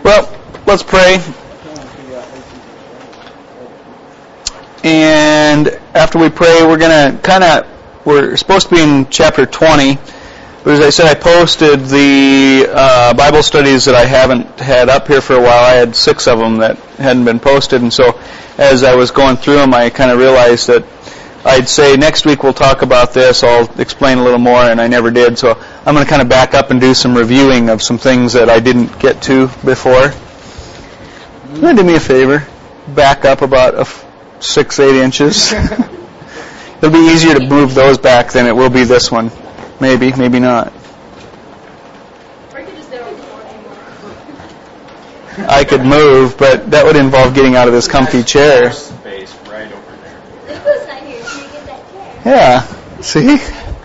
Well, let's pray. And after we pray, we're supposed to be in chapter 20. But as I said, I posted the Bible studies that I haven't had up here for a while. I had 6 of them that hadn't been posted. And so as I was going through them, I kind of realized that I'd say next week we'll talk about this. I'll explain a little more, and I never did. So I'm going to kind of back up and do some reviewing of some things that I didn't get to before. You want to do me a favor? Back up about 6-8 inches. It'll be easier to move those back than it will be this one. Maybe, maybe not. I could move, but that would involve getting out of this comfy chair. Space right over there. Yeah, see?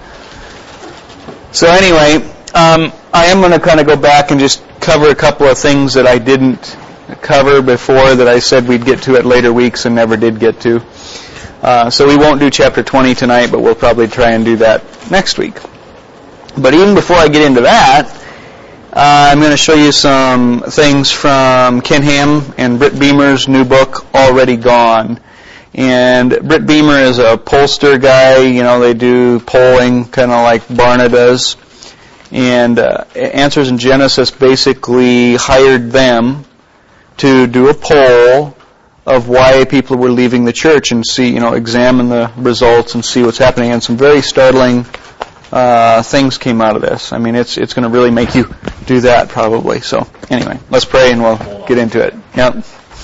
So anyway, I am going to kind of go back and just cover a couple of things that I didn't cover before that I said we'd get to at later weeks and never did get to. So we won't do chapter 20 tonight, but we'll probably try and do that next week. But even before I get into that, I'm going to show you some things from Ken Ham and Britt Beamer's new book, Already Gone. And Britt Beamer is a pollster guy. You know, they do polling kind of like Barna does. And Answers in Genesis basically hired them to do a poll of why people were leaving the church and examine the results and see what's happening. And some very startling things came out of this. I mean, it's going to really make you do that probably. So anyway, let's pray and we'll get into it. Yep.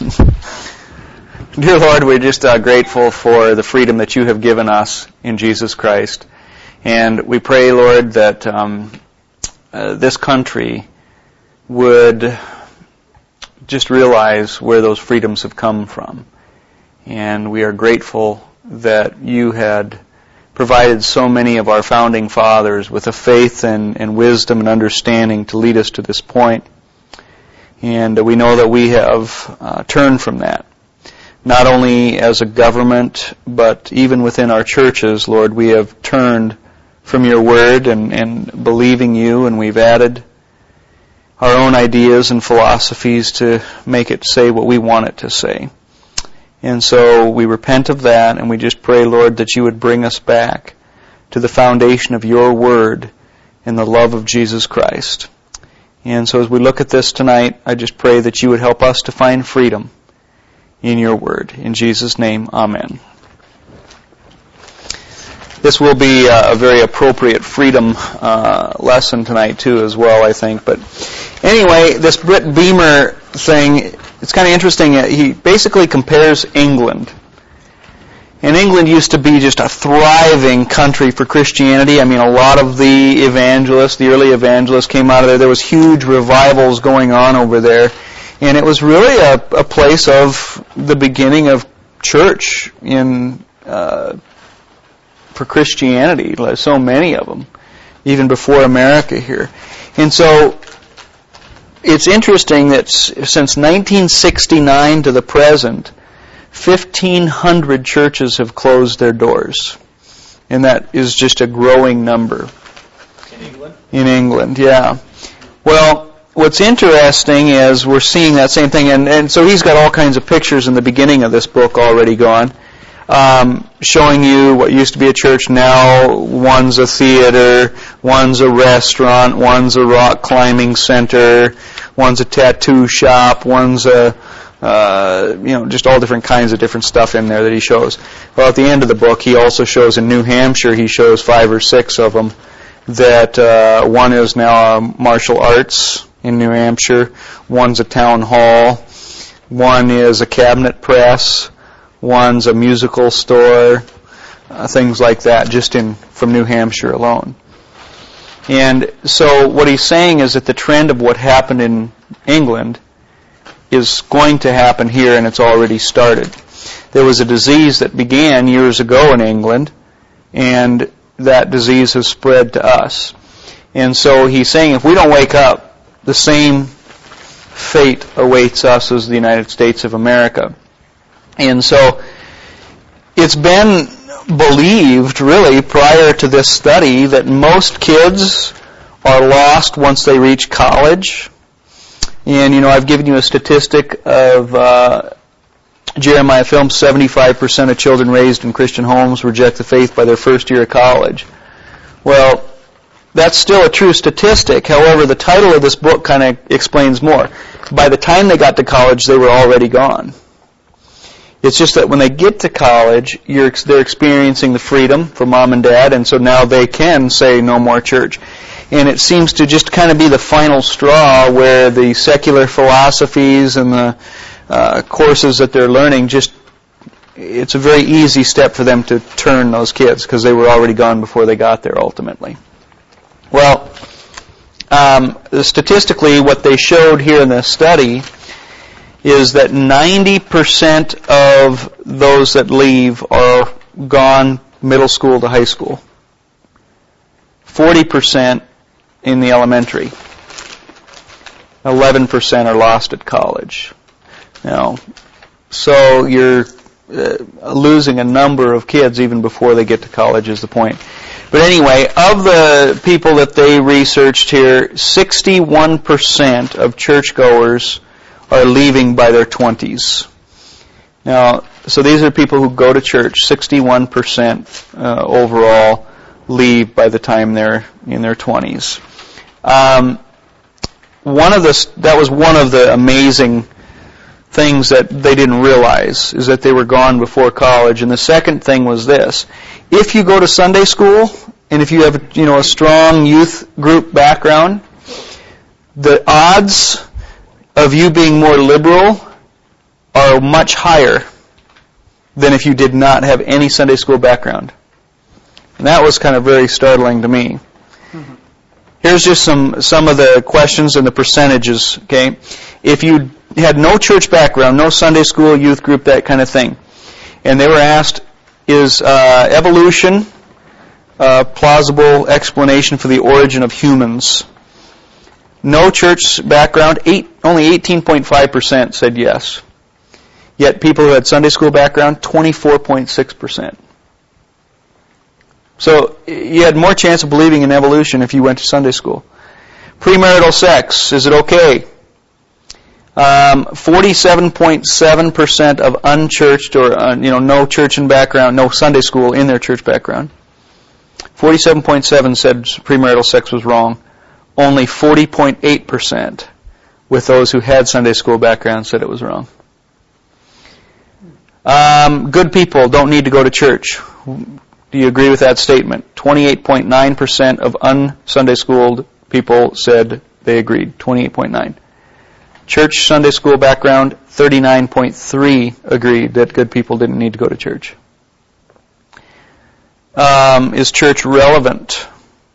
Dear Lord, we're just grateful for the freedom that you have given us in Jesus Christ. And we pray, Lord, that this country would just realize where those freedoms have come from. And we are grateful that you had provided so many of our founding fathers with a faith and wisdom and understanding to lead us to this point. And we know that we have turned from that. Not only as a government, but even within our churches, Lord, we have turned from your word and believing you, and we've added our own ideas and philosophies to make it say what we want it to say. And so we repent of that, and we just pray, Lord, that you would bring us back to the foundation of your word and the love of Jesus Christ. And so as we look at this tonight, I just pray that you would help us to find freedom in your word. In Jesus' name, amen. This will be a very appropriate freedom lesson tonight too as well, I think. But anyway, this Britt Beamer thing, it's kind of interesting. He basically compares England. And England used to be just a thriving country for Christianity. I mean, a lot of the evangelists, the early evangelists came out of there. There was huge revivals going on over there. And it was really a place of the beginning of church for Christianity, like so many of them, even before America here. And so it's interesting that since 1969 to the present, 1,500 churches have closed their doors. And that is just a growing number. In England? In England, yeah. Well, what's interesting is we're seeing that same thing, and so he's got all kinds of pictures in the beginning of this book, Already Gone, showing you what used to be a church. Now one's a theater, one's a restaurant, one's a rock climbing center, one's a tattoo shop, one's a just all different kinds of different stuff in there that he shows. Well, at the end of the book, he also shows in New Hampshire, he shows 5 or 6 of them, that one is now a martial arts in New Hampshire, one's a town hall, one is a cabinet press, one's a musical store, things like that, just from New Hampshire alone. And so what he's saying is that the trend of what happened in England is going to happen here, and it's already started. There was a disease that began years ago in England, and that disease has spread to us. And so he's saying if we don't wake up, the same fate awaits us as the United States of America. And so it's been believed, really, prior to this study, that most kids are lost once they reach college. And, I've given you a statistic of Jeremiah Film, 75% of children raised in Christian homes reject the faith by their first year of college. Well, that's still a true statistic. However, the title of this book kind of explains more. By the time they got to college, they were already gone. It's just that when they get to college, they're experiencing the freedom from mom and dad, and so now they can say no more church. And it seems to just kind of be the final straw where the secular philosophies and the courses that they're learning, it's a very easy step for them to turn those kids because they were already gone before they got there ultimately. Well, statistically, what they showed here in this study is that 90% of those that leave are gone middle school to high school. 40% in the elementary. 11% are lost at college. Now, so you're losing a number of kids even before they get to college is the point. But anyway, of the people that they researched here, 61% of churchgoers are leaving by their 20s. Now, so these are people who go to church. 61% overall leave by the time they're in their 20s. That was one of the amazing things that they didn't realize, is that they were gone before college. And the second thing was this: if you go to Sunday school and if you have a strong youth group background, the odds of you being more liberal are much higher than if you did not have any Sunday school background. And that was kind of very startling to me. Mm-hmm. Here's just some of the questions and the percentages, okay? If you had no church background, no Sunday school, youth group, that kind of thing, and they were asked, is evolution a plausible explanation for the origin of humans? No church background, only 18.5% said yes. Yet people who had Sunday school background, 24.6%. So you had more chance of believing in evolution if you went to Sunday school. Premarital sex, is it okay? 47.7% of unchurched or no church in background, no Sunday school in their church background. 47.7 said premarital sex was wrong. Only 40.8% with those who had Sunday school background said it was wrong. Good people don't need to go to church. Do you agree with that statement? 28.9% of un-Sunday schooled people said they agreed. 28.9. Church Sunday school background, 39.3 agreed that good people didn't need to go to church. Is church relevant?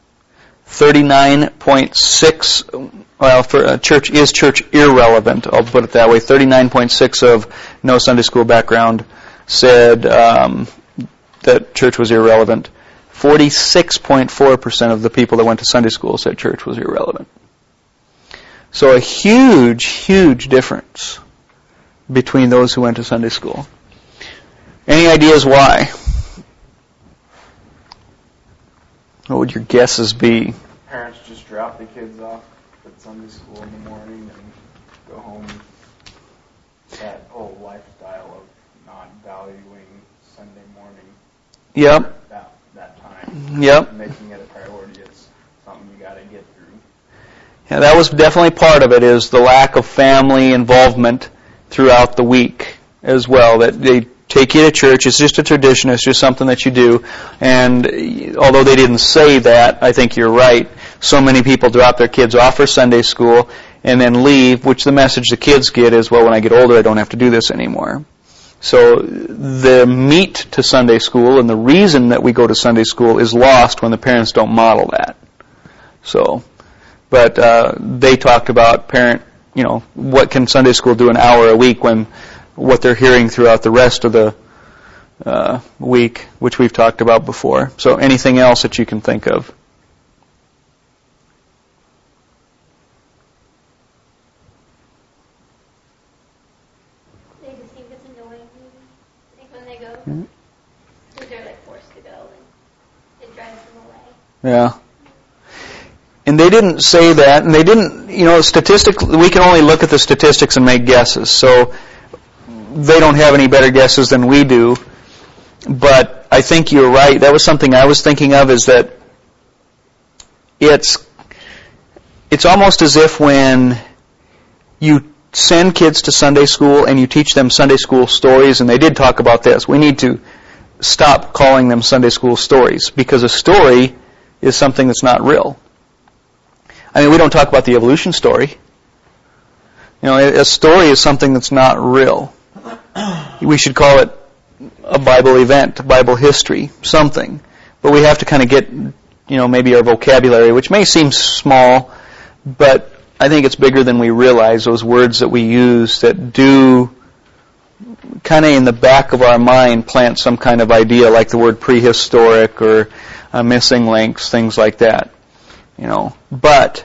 39.6, church irrelevant, I'll put it that way. 39.6 of no Sunday school background said that church was irrelevant. 46.4% of the people that went to Sunday school said church was irrelevant. So a huge, huge difference between those who went to Sunday school. Any ideas why? What would your guesses be? Parents just drop the kids off at Sunday school in the morning and go home. That whole lifestyle of not valuing Sunday morning. Yep. That time. Yep. Making it a priority is something you got to get through. Yeah, that was definitely part of it, is the lack of family involvement throughout the week as well. That they take you to church. It's just a tradition. It's just something that you do. And although they didn't say that, I think you're right. So many people drop their kids off for Sunday school and then leave, which the message the kids get is, well, when I get older, I don't have to do this anymore. So the meat to Sunday school and the reason that we go to Sunday school is lost when the parents don't model that. So, but they talked about what can Sunday school do an hour a week when what they're hearing throughout the rest of the week, which we've talked about before. So anything else that you can think of? They just think it's annoying, I think, when they go. Because they're forced to go, and it drives them away. Yeah. And they didn't say that, and they didn't, statistically, we can only look at the statistics and make guesses. So they don't have any better guesses than we do. But I think you're right. That was something I was thinking of, is that it's almost as if when you send kids to Sunday school and you teach them Sunday school stories, and they did talk about this. We need to stop calling them Sunday school stories, because a story is something that's not real. I mean, we don't talk about the evolution story. A story is something that's not real. We should call it a Bible event, Bible history, something. But we have to kind of get, maybe our vocabulary, which may seem small, but I think it's bigger than we realize, those words that we use that do kind of in the back of our mind plant some kind of idea, like the word prehistoric or missing links, things like that. But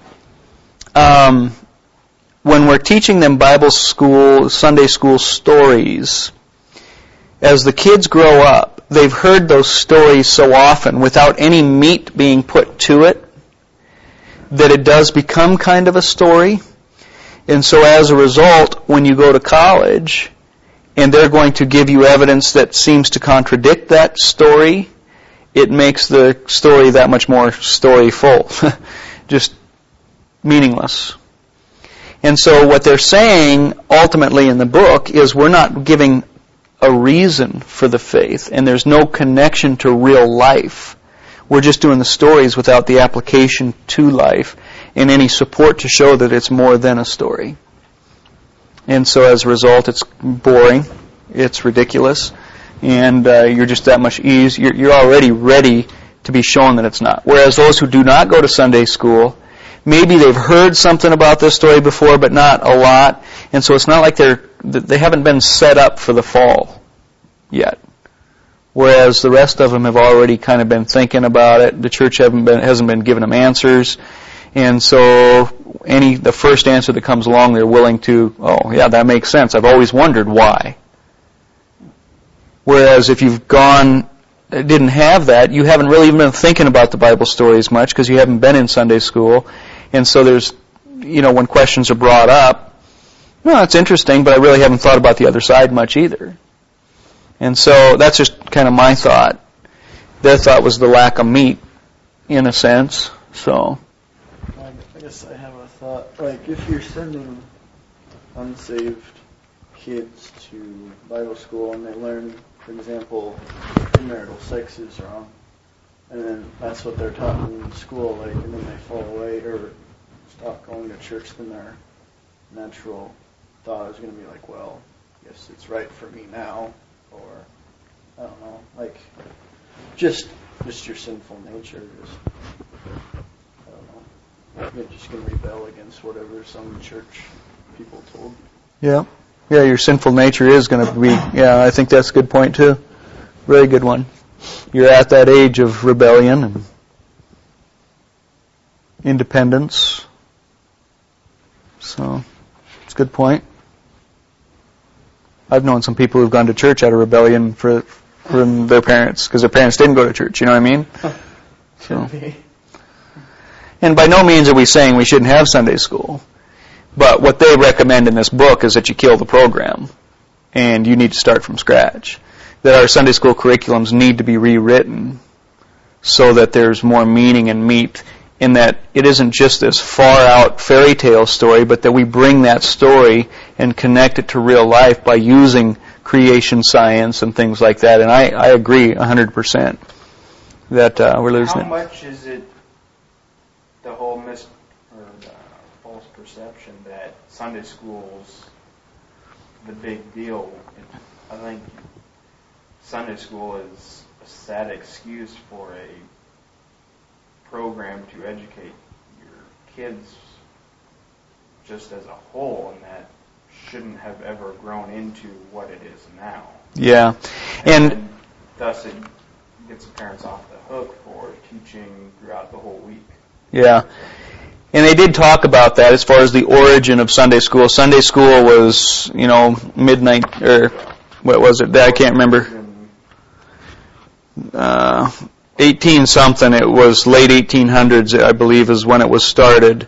when we're teaching them Bible school, Sunday school stories, as the kids grow up, they've heard those stories so often without any meat being put to it, that it does become kind of a story. And so as a result, when you go to college and they're going to give you evidence that seems to contradict that story, it makes the story that much more storyful. Just meaningless. And so what they're saying ultimately in the book is we're not giving a reason for the faith, and there's no connection to real life. We're just doing the stories without the application to life and any support to show that it's more than a story. And so as a result, it's boring, it's ridiculous, and you're just that much ease. You're already ready to be shown that it's not. Whereas those who do not go to Sunday school, maybe they've heard something about this story before, but not a lot, and so it's not like they haven't been set up for the fall yet. Whereas the rest of them have already kind of been thinking about it. The church hasn't been giving them answers. And so the first answer that comes along, they're willing to, oh, yeah, that makes sense. I've always wondered why. Whereas if you've didn't have that, you haven't really even been thinking about the Bible stories much because you haven't been in Sunday school. And so there's, when questions are brought up, no, that's interesting, but I really haven't thought about the other side much either. And so that's just kind of my thought. Their thought was the lack of meat, in a sense. So, I guess I have a thought. Like, if you're sending unsaved kids to Bible school and they learn, for example, premarital sex is wrong, and then that's what they're taught in school, like, and then they fall away or stop going to church, then their natural thought is going to be like, well, I guess it's right for me now. Or, I don't know, like, just your sinful nature, I don't know, you're just going to rebel against whatever some church people told you. Yeah, your sinful nature is going to be, I think that's a good point too. Very good one. You're at that age of rebellion and independence. So, it's a good point. I've known some people who've gone to church out of rebellion from their parents, because their parents didn't go to church, you know what I mean? So, and by no means are we saying we shouldn't have Sunday school. But what they recommend in this book is that you kill the program, and you need to start from scratch. That our Sunday school curriculums need to be rewritten so that there's more meaning and meat in that it isn't just this far-out fairy tale story, but that we bring that story and connect it to real life by using creation science and things like that. And I agree 100% that we're losing it. How much is it the whole false perception that Sunday school's the big deal? I think Sunday school is a sad excuse for a program to educate your kids just as a whole, and that shouldn't have ever grown into what it is now. Yeah. And thus it gets the parents off the hook for teaching throughout the whole week. Yeah. And they did talk about that as far as the origin of Sunday school. Sunday school was, midnight, or what was it? I can't remember. 18-something, it was late 1800s, I believe, is when it was started.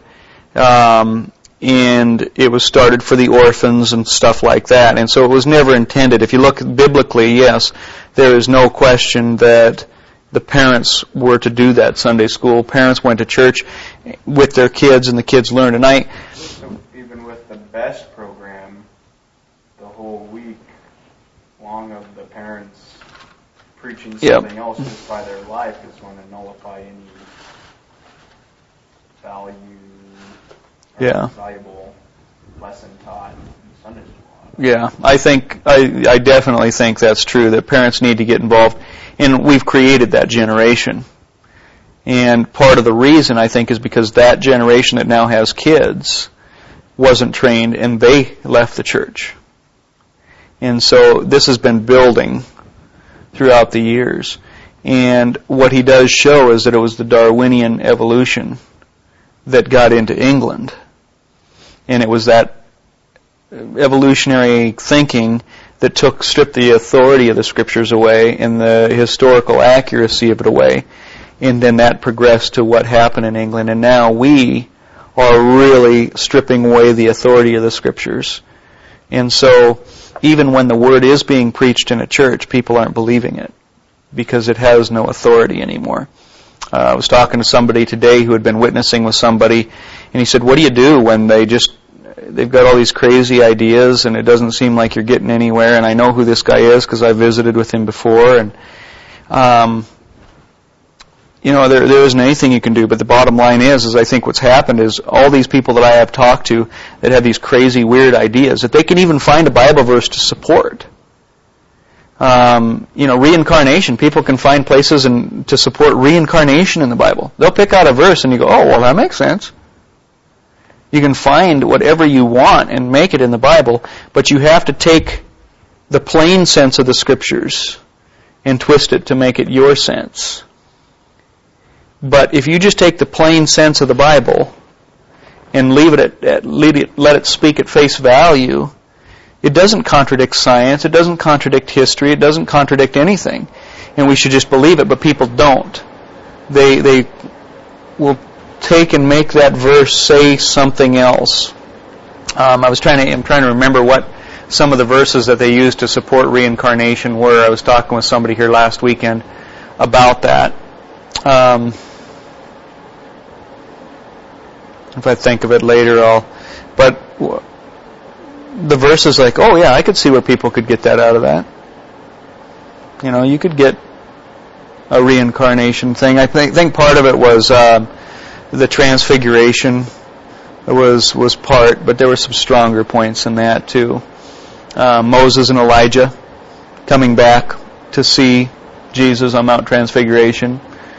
And it was started for the orphans and stuff like that. And so it was never intended. If you look biblically, yes, there is no question that the parents were to do that Sunday school. Parents went to church with their kids, and the kids learned. And even with the best program, the whole week long of the parents preaching something else just by their life is going to nullify any value. Valuable lesson taught in Sunday school. Yeah, I definitely think that's true, that parents need to get involved. And we've created that generation. And part of the reason, I think, is because that generation that now has kids wasn't trained and they left the church. And so this has been building throughout the years. And what he does show is that it was the Darwinian evolution that got into England. And it was that evolutionary thinking that stripped the authority of the Scriptures away and the historical accuracy of it away. And then that progressed to what happened in England. And now we are really stripping away the authority of the Scriptures. And so even when the Word is being preached in a church, people aren't believing it because it has no authority anymore. I was talking to somebody today who had been witnessing with somebody, and he said, what do you do when they've got all these crazy ideas and it doesn't seem like you're getting anywhere? And I know who this guy is because I visited with him before. And, there isn't anything you can do. But the bottom line is I think what's happened is all these people that I have talked to that have these crazy, weird ideas, that they can even find a Bible verse to support. Reincarnation. People can find places to support reincarnation in the Bible. They'll pick out a verse and you go, oh, well, that makes sense. You can find whatever you want and make it in the Bible, but you have to take the plain sense of the Scriptures and twist it to make it your sense. But if you just take the plain sense of the Bible and let it speak at face value, it doesn't contradict science, it doesn't contradict history, it doesn't contradict anything. And we should just believe it, but people don't. They will take and make that verse say something else. I'm trying to remember what some of the verses that they used to support reincarnation were. I was talking with somebody here last weekend about that. If I think of it later, but the verse is like, oh yeah, I could see where people could get that out of that. You could get a reincarnation thing. I think part of it was the transfiguration was part, but there were some stronger points in that too. Moses and Elijah coming back to see Jesus on Mount Transfiguration.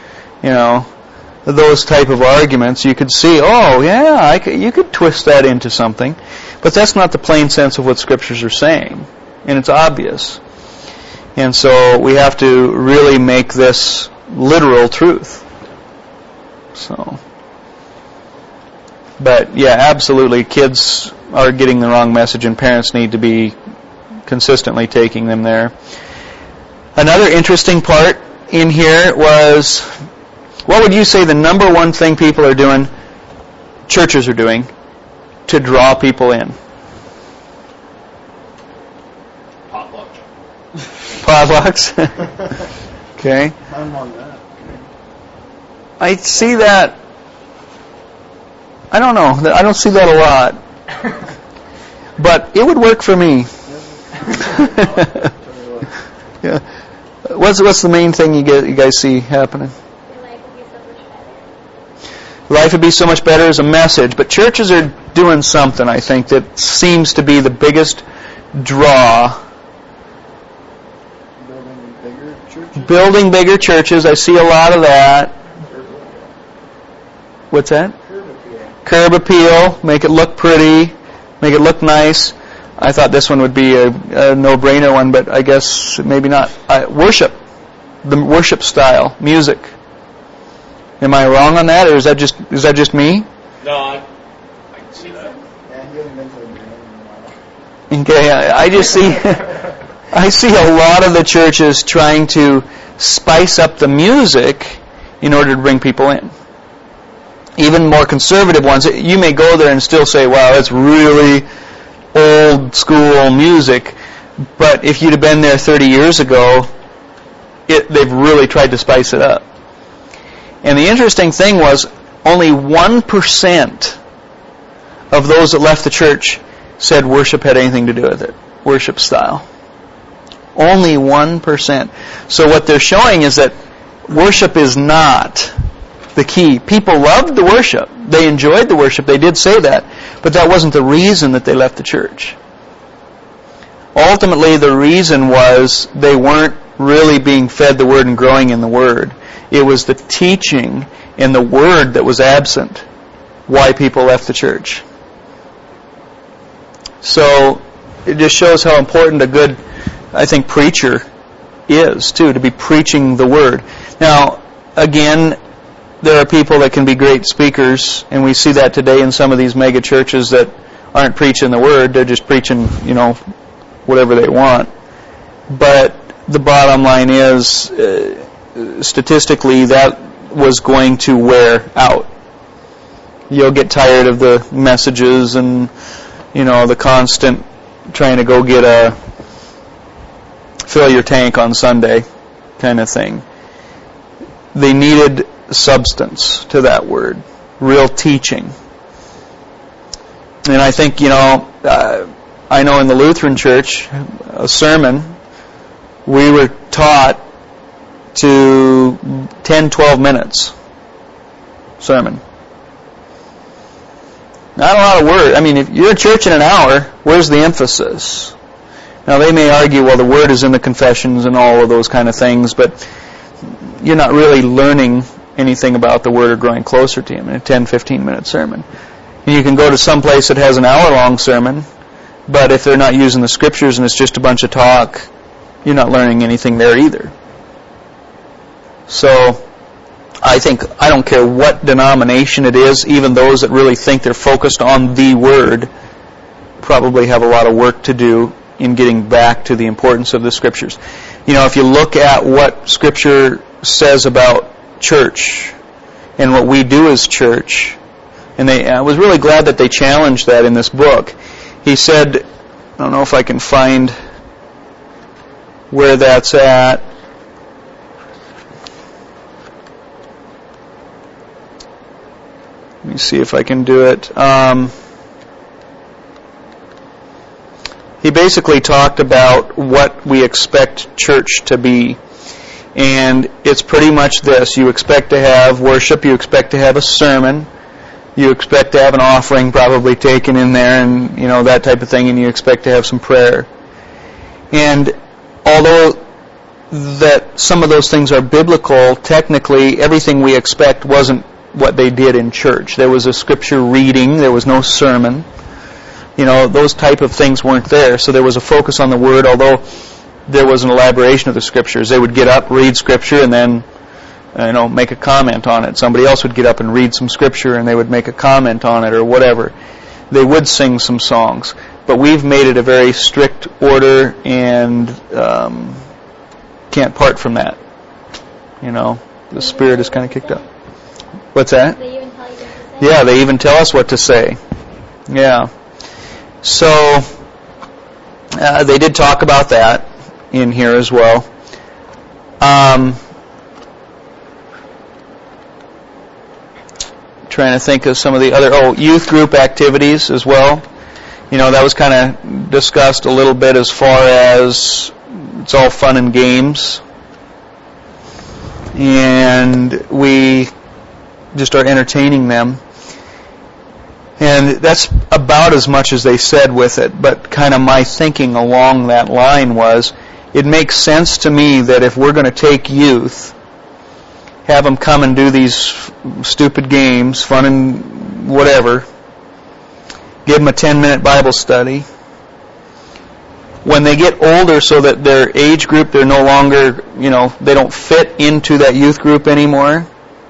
Those type of arguments, you could see, oh yeah, you could twist that into something. But that's not the plain sense of what Scriptures are saying. And it's obvious. And so we have to really make this literal truth. But yeah, absolutely, kids are getting the wrong message and parents need to be consistently taking them there. Another interesting part in here was, what would you say the number one thing people are doing, churches are doing, to draw people in? Potlucks. Okay. I'm on that. I see that. I don't know. I don't see that a lot. But it would work for me. Yeah. What's the main thing you guys see happening? Life would be so much better as a message, but churches are doing something, I think, that seems to be the biggest draw. Building bigger churches. I see a lot of that. What's that? Curb appeal. Make it look pretty. Make it look nice. I thought this one would be a no-brainer one, but I guess maybe not. Worship. The worship style. Music. Am I wrong on that, or is that just me? No, I can see that. Okay, I just see I see a lot of the churches trying to spice up the music in order to bring people in. Even more conservative ones, you may go there and still say, wow, that's really old school music. But if you'd have been there 30 years ago, they've really tried to spice it up. And the interesting thing was, only 1% of those that left the church said worship had anything to do with it, worship style. Only 1%. So what they're showing is that worship is not the key. People loved the worship. They enjoyed the worship. They did say that. But that wasn't the reason that they left the church. Ultimately, the reason was they weren't really being fed the Word and growing in the Word. It was the teaching and the Word that was absent why people left the church. So it just shows how important a good, I think, preacher is, too, to be preaching the Word. Now, again, there are people that can be great speakers, and we see that today in some of these mega churches that aren't preaching the Word. They're just preaching, whatever they want. But the bottom line is, statistically, that was going to wear out. You'll get tired of the messages and, the constant trying to go fill your tank on Sunday kind of thing. They needed substance to that word, real teaching. And I think, I know in the Lutheran Church, a sermon, we were taught to 10, 12 minutes sermon. Not a lot of word. I mean, if you're a church in an hour, where's the emphasis? Now, they may argue, well, the word is in the confessions and all of those kind of things, but you're not really learning anything about the word or growing closer to Him in a 10, 15-minute sermon. And you can go to some place that has an hour-long sermon, but if they're not using the Scriptures and it's just a bunch of talk, you're not learning anything there either. So, I don't care what denomination it is, even those that really think they're focused on the Word probably have a lot of work to do in getting back to the importance of the Scriptures. If you look at what Scripture says about church and what we do as church, and I was really glad that they challenged that in this book. He said, I don't know if I can find where that's at. Let me see if I can do it. He basically talked about what we expect church to be. And it's pretty much this. You expect to have worship. You expect to have a sermon. You expect to have an offering probably taken in there and, that type of thing. And you expect to have some prayer. And although that some of those things are biblical, technically everything we expect wasn't what they did in church. There was a scripture reading. There was no sermon. Those type of things weren't there. So there was a focus on the Word, although there was an elaboration of the Scriptures. They would get up, read Scripture, and then, make a comment on it. Somebody else would get up and read some Scripture, and they would make a comment on it or whatever. They would sing some songs. But we've made it a very strict order and can't part from that. The Spirit is kind of kicked up. What's that? They even tell you what to say? Yeah, they even tell us what to say. Yeah. So, they did talk about that in here as well. Trying to think of some of the other, youth group activities as well. That was kind of discussed a little bit as far as it's all fun and games. And we just are entertaining them. And that's about as much as they said with it, but kind of my thinking along that line was, it makes sense to me that if we're going to take youth, have them come and do these stupid games, fun and whatever, give them a 10-minute Bible study. When they get older so that their age group, they're no longer, they don't fit into that youth group anymore,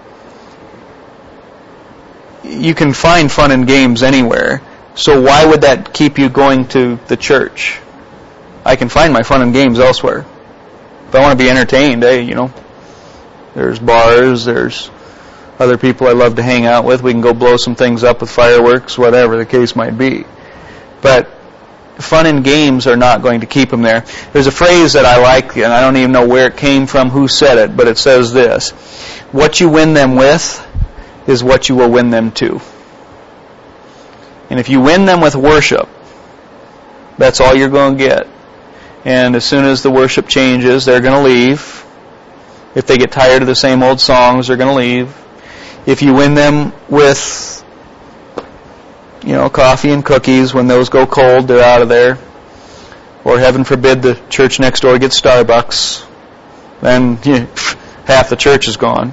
you can find fun and games anywhere. So why would that keep you going to the church? I can find my fun and games elsewhere. If I want to be entertained, there's bars, there's other people I love to hang out with. We can go blow some things up with fireworks, whatever the case might be. But fun and games are not going to keep them there. There's a phrase that I like, and I don't even know where it came from, who said it, but it says this: what you win them with is what you will win them to. And if you win them with worship, that's all you're going to get. And as soon as the worship changes, they're going to leave. If they get tired of the same old songs, they're going to leave. If you win them with coffee and cookies, when those go cold, they're out of there. Or heaven forbid the church next door gets Starbucks, then half the church is gone.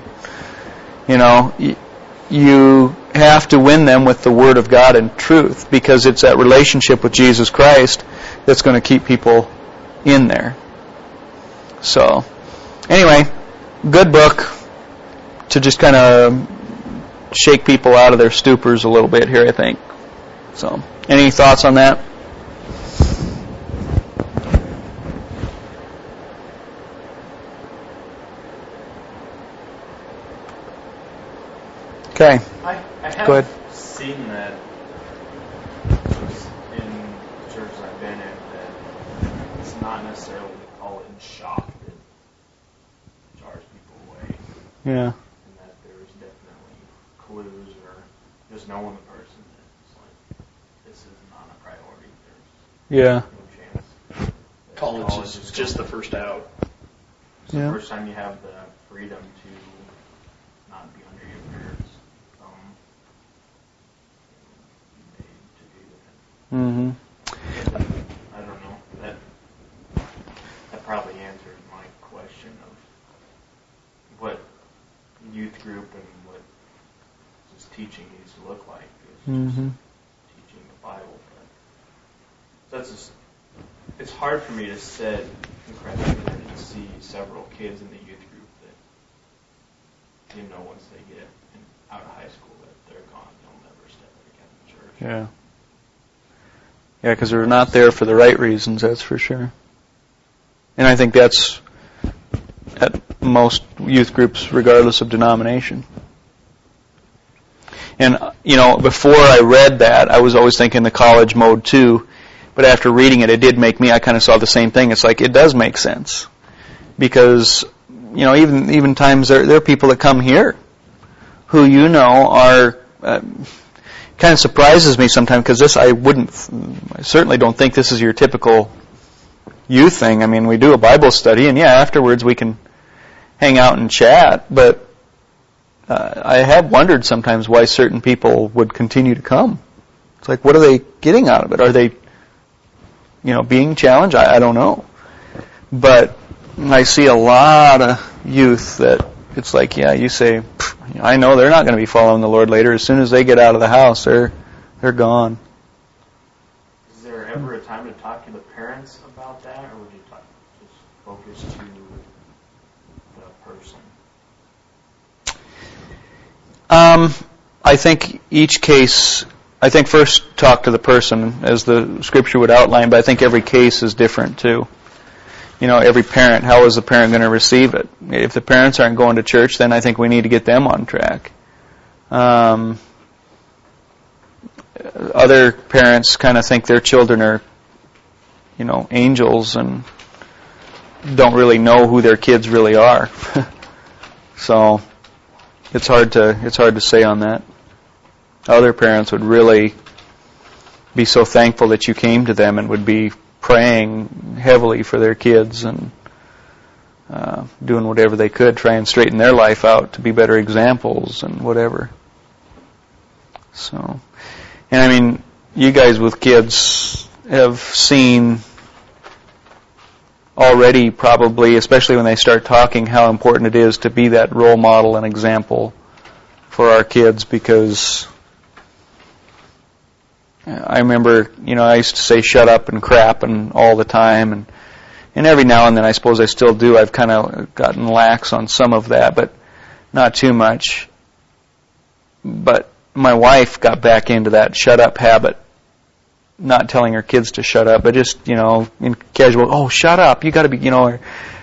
You have to win them with the Word of God and truth, because it's that relationship with Jesus Christ that's going to keep people in there. So, anyway, good book to just kind of shake people out of their stupors a little bit here, I think. So, any thoughts on that? Okay. I have Go ahead. seen that in churches I've been in, that it's not necessarily call it shock that jars people away, Yeah. and that there's definitely clues or just knowing the person that it's like, this is not a priority. Yeah. There's no chance. that College is just the first out. It's the Yeah. first time you have the freedom to not be under your parents' thumb. You made to do that. Mm-hmm. I don't know. That probably answers my question of what youth group and what this teaching needs to look like. It's just teaching the Bible. But that's just, it's hard for me to sit in Crescent and see several kids in the youth group that, once they get out of high school, that they're gone. They'll never step back in the church. Yeah. Yeah, because they're not there for the right reasons, that's for sure. And I think that's at most youth groups, regardless of denomination. And, before I read that, I was always thinking the college mode too. But after reading it, it did make me, I kind of saw the same thing. It's like, it does make sense. Because, even times there are people that come here who, are, kind of surprises me sometimes, because I certainly don't think this is your typical youth thing. I mean, we do a Bible study, and afterwards we can hang out and chat, but I have wondered sometimes why certain people would continue to come. It's like, what are they getting out of it? Are they, being challenged? I don't know. But I see a lot of youth that it's like, you say, I know they're not going to be following the Lord later. As soon as they get out of the house, they're gone. Is there ever a time to talk to the parents about that, or would you just focus to the person? I think each case, first talk to the person, as the Scripture would outline, but I think every case is different too. Every parent, how is the parent going to receive it? If the parents aren't going to church, then I think we need to get them on track. Other parents kind of think their children are, angels and don't really know who their kids really are. So it's hard to say on that. Other parents would really be so thankful that you came to them and would be praying heavily for their kids and doing whatever they could, try and straighten their life out to be better examples and whatever. So, and I mean, you guys with kids have seen already probably, especially when they start talking, how important it is to be that role model and example for our kids, because I remember, I used to say shut up and crap and all the time, and every now and then I suppose I still do. I've kind of gotten lax on some of that, but not too much. But my wife got back into that shut up habit, not telling her kids to shut up, but just, in casual, oh, shut up, you got to be, or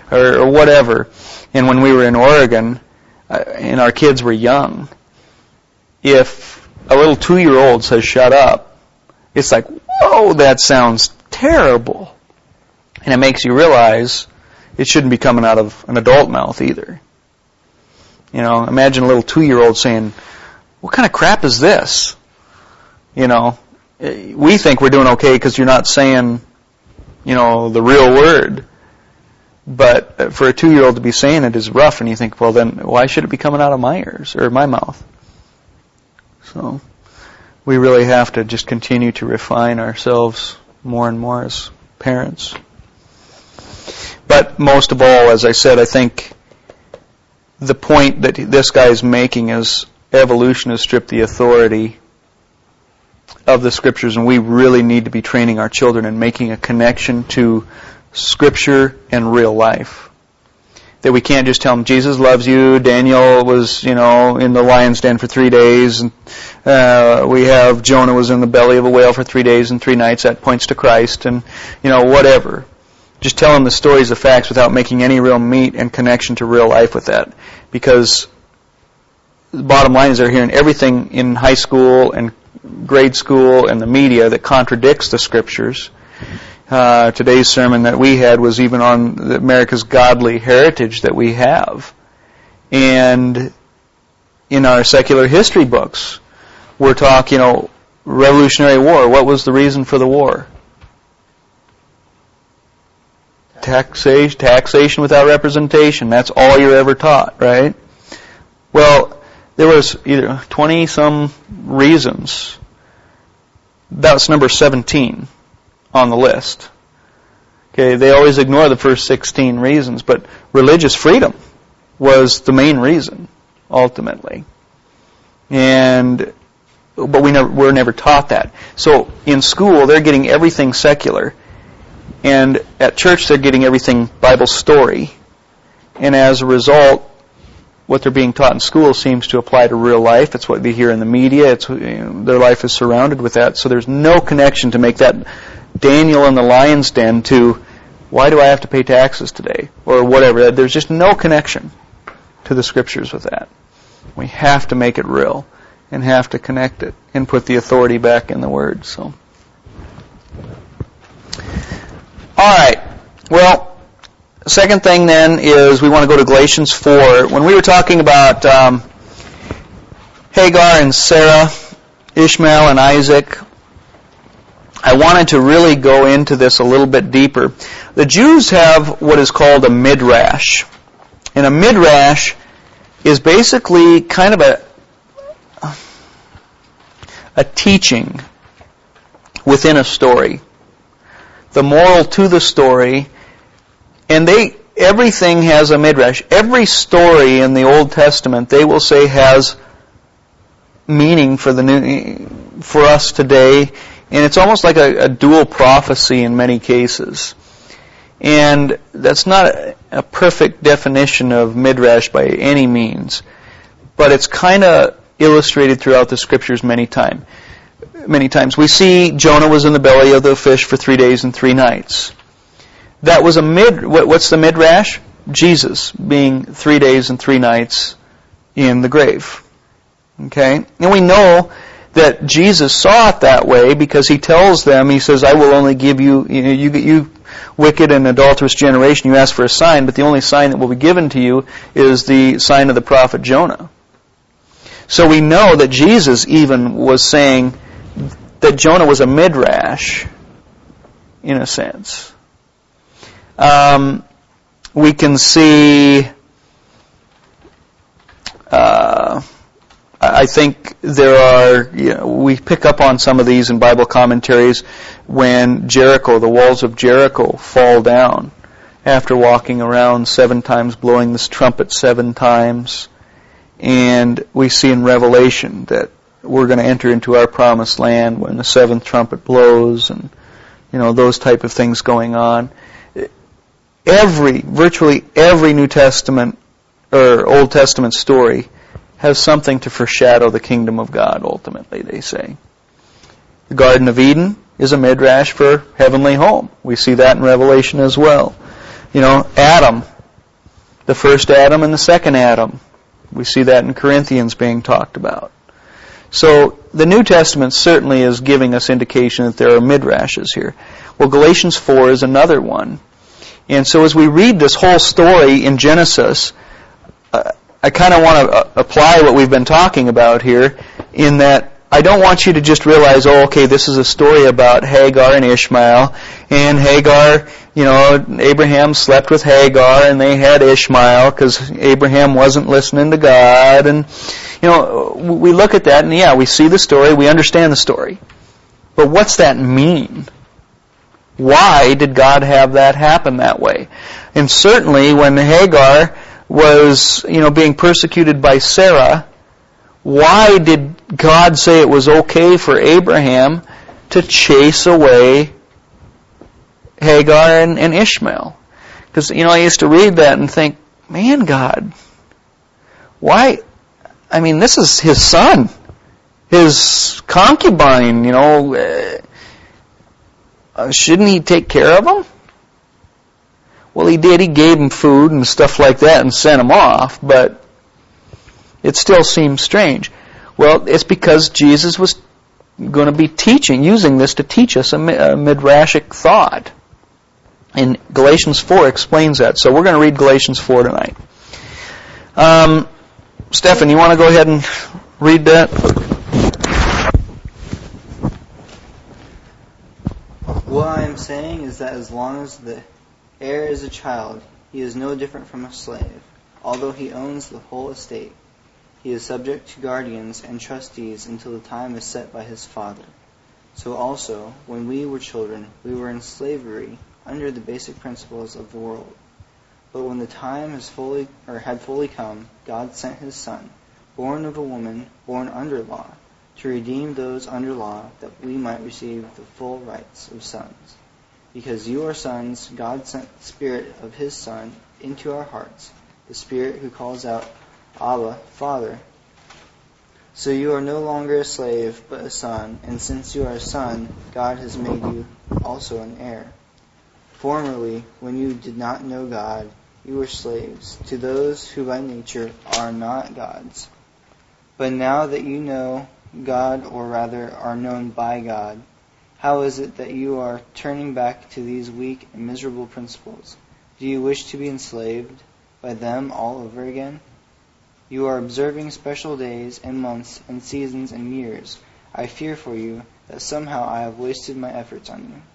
or whatever. And when we were in Oregon, and our kids were young, if a little 2-year-old says shut up, it's like, whoa, that sounds terrible. And it makes you realize it shouldn't be coming out of an adult mouth either. You know, imagine a little 2-year-old saying, what kind of crap is this? You know, we think we're doing okay because you're not saying, you know, the real word. But for a 2-year-old to be saying it is rough, and you think, well, then why should it be coming out of my ears or my mouth? So we really have to just continue to refine ourselves more and more as parents. But most of all, as I said, I think the point that this guy is making is evolution has stripped the authority of the Scriptures, and we really need to be training our children and making a connection to Scripture and real life. That we can't just tell them, Jesus loves you, Daniel was, in the lion's den for 3 days, and we have Jonah was in the belly of a whale for 3 days and 3 nights, that points to Christ, and, whatever. Just tell them the stories, the facts, without making any real meat and connection to real life with that. Because the bottom line is they're hearing everything in high school and grade school and the media that contradicts the Scriptures. Today's sermon that we had was even on America's godly heritage that we have. And in our secular history books, we're talking, Revolutionary War. What was the reason for the war? Taxation without representation. That's all you're ever taught, right? Well, there was either 20-some reasons. That's number 17 on the list. Okay, they always ignore the first 16 reasons, but religious freedom was the main reason, ultimately. But we're never taught that. So in school, they're getting everything secular. And at church, they're getting everything Bible story. And as a result, what they're being taught in school seems to apply to real life. It's what they hear in the media. Their life is surrounded with that. So there's no connection to make that Daniel in the lion's den to, why do I have to pay taxes today? Or whatever. There's just no connection to the Scriptures with that. We have to make it real and have to connect it and put the authority back in the Word. So, all right. Well, second thing then is we want to go to Galatians 4. When we were talking about Hagar and Sarah, Ishmael and Isaac, I wanted to really go into this a little bit deeper. The Jews have what is called a midrash. And a midrash is basically kind of a teaching within a story. The moral to the story. And everything has a midrash. Every story in the Old Testament, they will say, has meaning for us today. And it's almost like a dual prophecy in many cases. And that's not a perfect definition of midrash by any means. But it's kind of illustrated throughout the Scriptures many times. We see Jonah was in the belly of the fish for 3 days and 3 nights. That was what's the midrash? Jesus being 3 days and 3 nights in the grave. Okay? And we know that Jesus saw it that way because he tells them, he says, I will only give you wicked and adulterous generation, you ask for a sign, but the only sign that will be given to you is the sign of the prophet Jonah. So we know that Jesus even was saying that Jonah was a midrash, in a sense. We can see, I think we pick up on some of these in Bible commentaries when the walls of Jericho fall down after walking around 7 times, blowing this trumpet 7 times. And we see in Revelation that we're going to enter into our promised land when the 7th trumpet blows and, those type of things going on. Virtually every New Testament or Old Testament story has something to foreshadow the kingdom of God, ultimately, they say. The Garden of Eden is a midrash for heavenly home. We see that in Revelation as well. Adam The first Adam and the second Adam. We see that in Corinthians being talked about. So the New Testament certainly is giving us indication that there are midrashes here. Well, Galatians 4 is another one. And so as we read this whole story in Genesis, I kind of want to apply what we've been talking about here in that I don't want you to just realize, oh, okay, this is a story about Hagar and Ishmael, and Hagar, Abraham slept with Hagar, and they had Ishmael because Abraham wasn't listening to God, and, we look at that, and yeah, we see the story, we understand the story. But what's that mean? Why did God have that happen that way? And certainly when Hagar was, being persecuted by Sarah, why did God say it was okay for Abraham to chase away Hagar and Ishmael? Because, I used to read that and think, man, God, why? I mean, this is his son, his concubine, shouldn't he take care of him? Well, he did. He gave him food and stuff like that and sent him off, but it still seems strange. Well, it's because Jesus was going to be using this to teach us a midrashic thought. And Galatians 4 explains that. So we're going to read Galatians 4 tonight. Stefan, you want to go ahead and read that? What I am saying is that as long as the heir is a child, he is no different from a slave, although he owns the whole estate. He is subject to guardians and trustees until the time is set by his father. So also, when we were children, we were in slavery under the basic principles of the world. But when the time had fully come, God sent his Son, born of a woman, born under law, to redeem those under law, that we might receive the full rights of sons. Because you are sons, God sent the Spirit of his Son into our hearts, the Spirit who calls out, Abba, Father. So you are no longer a slave, but a son, and since you are a son, God has made you also an heir. Formerly, when you did not know God, you were slaves to those who by nature are not gods. But now that you know God, or rather are known by God, how is it that you are turning back to these weak and miserable principles? Do you wish to be enslaved by them all over again? You are observing special days and months and seasons and years. I fear for you that somehow I have wasted my efforts on you.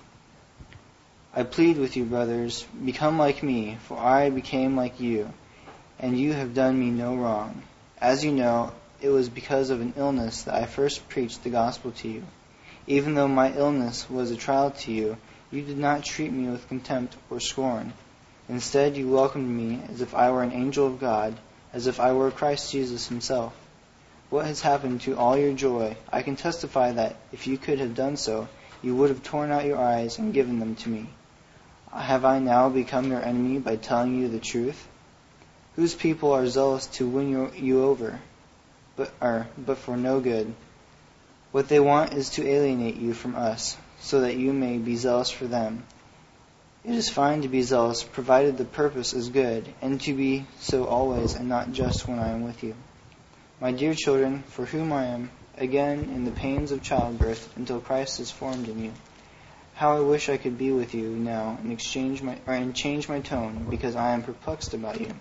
I plead with you, brothers, become like me, for I became like you, and you have done me no wrong. As you know, it was because of an illness that I first preached the gospel to you. Even though my illness was a trial to you, you did not treat me with contempt or scorn. Instead, you welcomed me as if I were an angel of God, as if I were Christ Jesus himself. What has happened to all your joy? I can testify that if you could have done so, you would have torn out your eyes and given them to me. Have I now become your enemy by telling you the truth? Whose people are zealous to win you over, but for no good? What they want is to alienate you from us, so that you may be zealous for them. It is fine to be zealous, provided the purpose is good, and to be so always and not just when I am with you. My dear children, for whom I am again in the pains of childbirth until Christ is formed in you. How I wish I could be with you now and change my tone, because I am perplexed about you.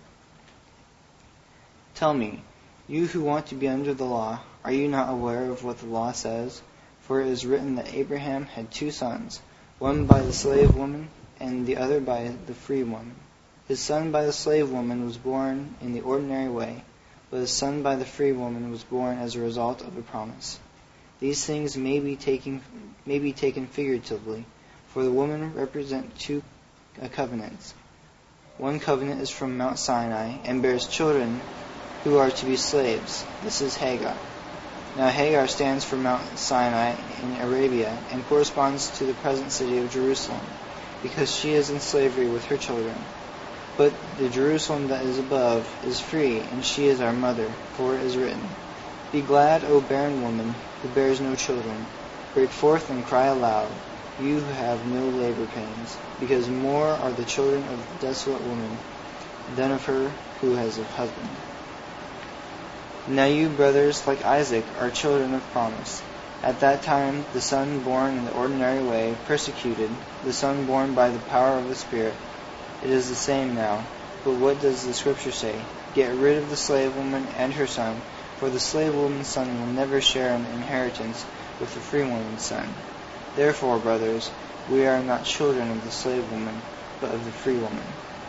Tell me, you who want to be under the law, are you not aware of what the law says? For it is written that Abraham had 2 sons, one by the slave woman and the other by the free woman. His son by the slave woman was born in the ordinary way, but his son by the free woman was born as a result of a promise. These things may be taken figuratively, for the women represent 2 covenants. One covenant is from Mount Sinai and bears children who are to be slaves. This is Hagar. Now Hagar stands for Mount Sinai in Arabia and corresponds to the present city of Jerusalem, because she is in slavery with her children. But the Jerusalem that is above is free, and she is our mother, for it is written, Be glad, O barren woman, who bears no children. Break forth and cry aloud, you who have no labor pains, because more are the children of the desolate woman than of her who has a husband. Now you, brothers, like Isaac, are children of promise. At that time, the son born in the ordinary way persecuted the son born by the power of the Spirit. It is the same now. But what does the Scripture say? Get rid of the slave woman and her son, for the slave woman's son will never share an inheritance with the free woman's son. Therefore, brothers, we are not children of the slave woman, but of the free woman.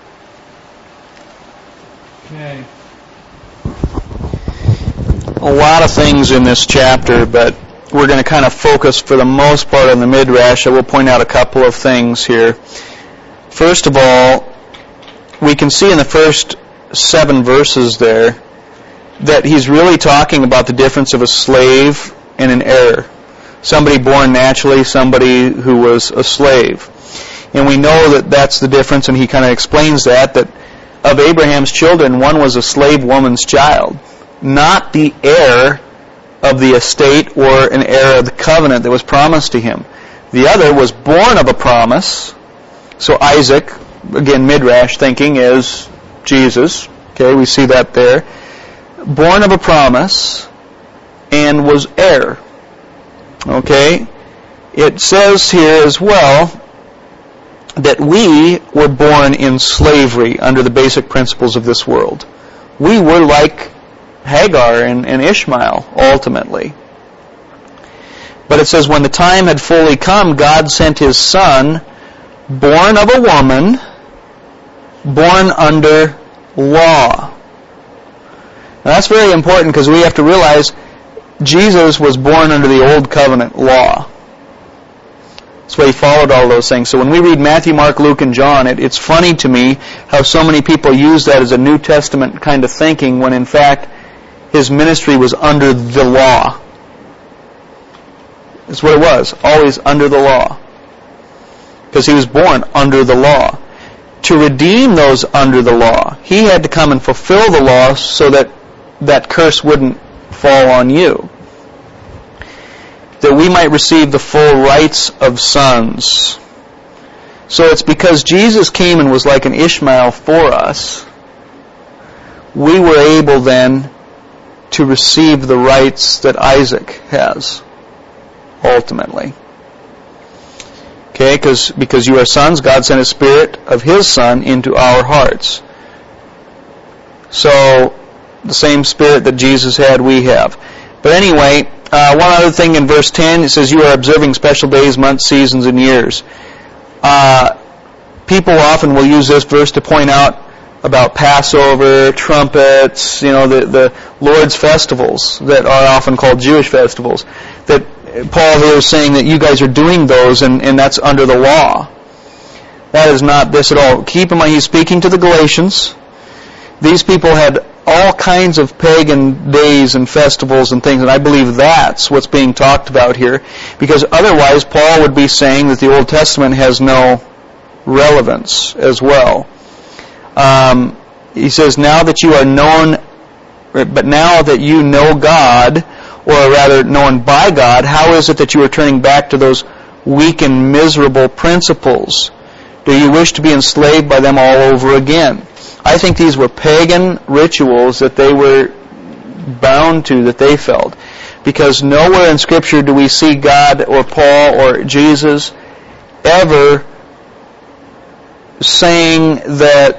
Okay. A lot of things in this chapter, but we're going to kind of focus for the most part on the Midrash. I will point out a couple of things here. First of all, we can see in the first 7 verses there that he's really talking about the difference of a slave and an heir. Somebody born naturally, somebody who was a slave. And we know that that's the difference, and he kind of explains that of Abraham's children, one was a slave woman's child, not the heir of the estate or an heir of the covenant that was promised to him. The other was born of a promise. So Isaac, again, Midrash thinking, is Jesus. Okay, we see that there. Born of a promise and was heir. Okay, it says here as well that we were born in slavery under the basic principles of this world. We were like Hagar and Ishmael, ultimately. But it says, when the time had fully come, God sent His Son, born of a woman, born under law. Now that's very important because we have to realize Jesus was born under the Old Covenant law. That's why He followed all those things. So when we read Matthew, Mark, Luke, and John, it's funny to me how so many people use that as a New Testament kind of thinking when in fact His ministry was under the law. That's what it was, always under the law. Because He was born under the law. To redeem those under the law, He had to come and fulfill the law so that that curse wouldn't fall on you. That we might receive the full rights of sons. So it's because Jesus came and was like an Ishmael for us, we were able then to receive the rights that Isaac has, ultimately. Okay, because you are sons, God sent His Spirit of His Son into our hearts. So, the same Spirit that Jesus had, we have. But anyway, one other thing in verse 10, it says, you are observing special days, months, seasons, and years. People often will use this verse to point out about Passover, trumpets, the Lord's festivals that are often called Jewish festivals. That Paul here is saying that you guys are doing those and that's under the law. That is not this at all. Keep in mind, he's speaking to the Galatians. These people had all kinds of pagan days and festivals and things, and I believe that's what's being talked about here, because otherwise Paul would be saying that the Old Testament has no relevance as well. He says, now that you are known, but now that you know God, or rather known by God, how is it that you are turning back to those weak and miserable principles? Do you wish to be enslaved by them all over again? I think these were pagan rituals that they were bound to, that they felt. Because nowhere in Scripture do we see God or Paul or Jesus ever saying that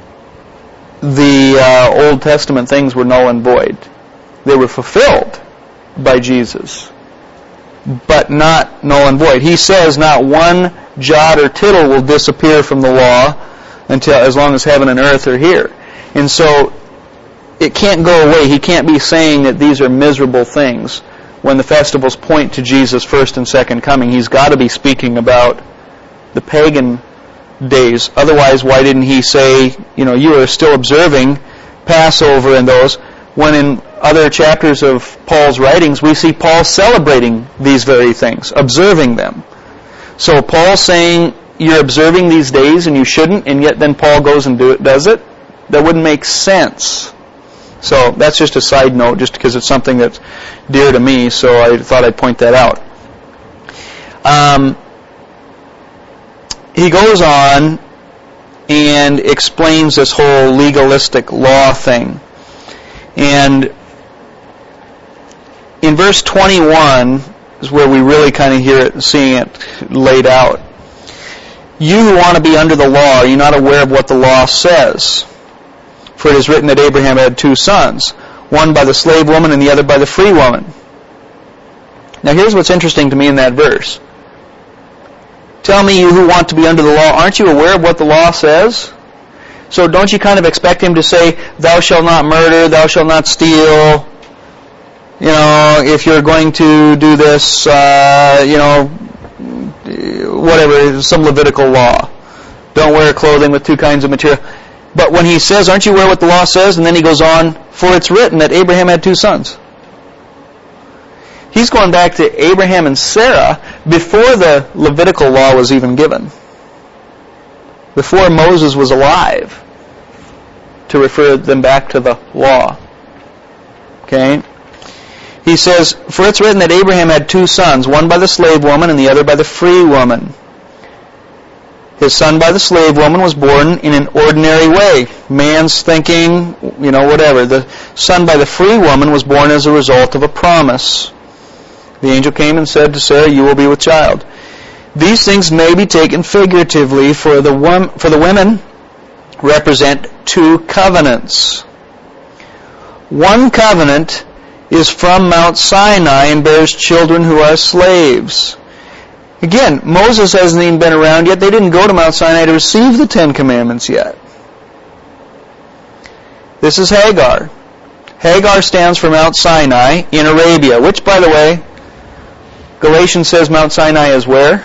the Old Testament things were null and void. They were fulfilled by Jesus, but not null and void. He says not one jot or tittle will disappear from the law until as long as heaven and earth are here. And so it can't go away. He can't be saying that these are miserable things when the festivals point to Jesus' first and second coming. He's got to be speaking about the pagan days. Otherwise, why didn't he say, you are still observing Passover and those, when in other chapters of Paul's writings we see Paul celebrating these very things, observing them. So Paul's saying you're observing these days and you shouldn't, and yet then Paul goes and does it? That wouldn't make sense. So that's just a side note, just because it's something that's dear to me, so I thought I'd point that out. He goes on and explains this whole legalistic law thing. And in verse 21 is where we really kind of hear it, seeing it laid out. You who want to be under the law, are you not aware of what the law says? For it is written that Abraham had 2 sons, one by the slave woman and the other by the free woman. Now here's what's interesting to me in that verse. Tell me, you who want to be under the law, aren't you aware of what the law says? So don't you kind of expect him to say, thou shalt not murder, thou shalt not steal, if you're going to do this, whatever, some Levitical law. Don't wear clothing with 2 kinds of material. But when he says, aren't you aware what the law says? And then he goes on, for it's written that Abraham had 2 sons. He's going back to Abraham and Sarah before the Levitical law was even given. Before Moses was alive, to refer them back to the law. Okay? He says, for it's written that Abraham had 2 sons, one by the slave woman and the other by the free woman. His son by the slave woman was born in an ordinary way. Man's thinking, whatever. The son by the free woman was born as a result of a promise. The angel came and said to Sarah, you will be with child. These things may be taken figuratively, for the women represent 2 covenants. One covenant is from Mount Sinai and bears children who are slaves. Again, Moses hasn't even been around yet. They didn't go to Mount Sinai to receive the 10 Commandments yet. This is Hagar. Hagar stands for Mount Sinai in Arabia, which, by the way, Galatians says Mount Sinai is where?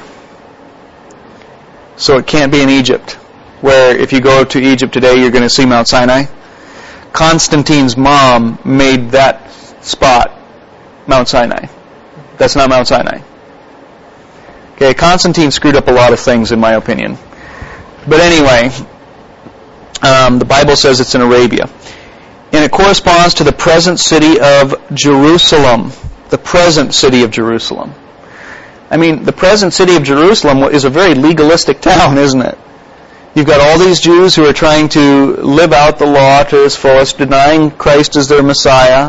So it can't be in Egypt, where if you go to Egypt today, you're going to see Mount Sinai. Constantine's mom made that spot Mount Sinai. That's not Mount Sinai. Okay, Constantine screwed up a lot of things, in my opinion. But anyway, the Bible says it's in Arabia. And it corresponds to the present city of Jerusalem. The present city of Jerusalem. I mean, the present city of Jerusalem is a very legalistic town, isn't it? You've got all these Jews who are trying to live out the law to its fullest, denying Christ as their Messiah.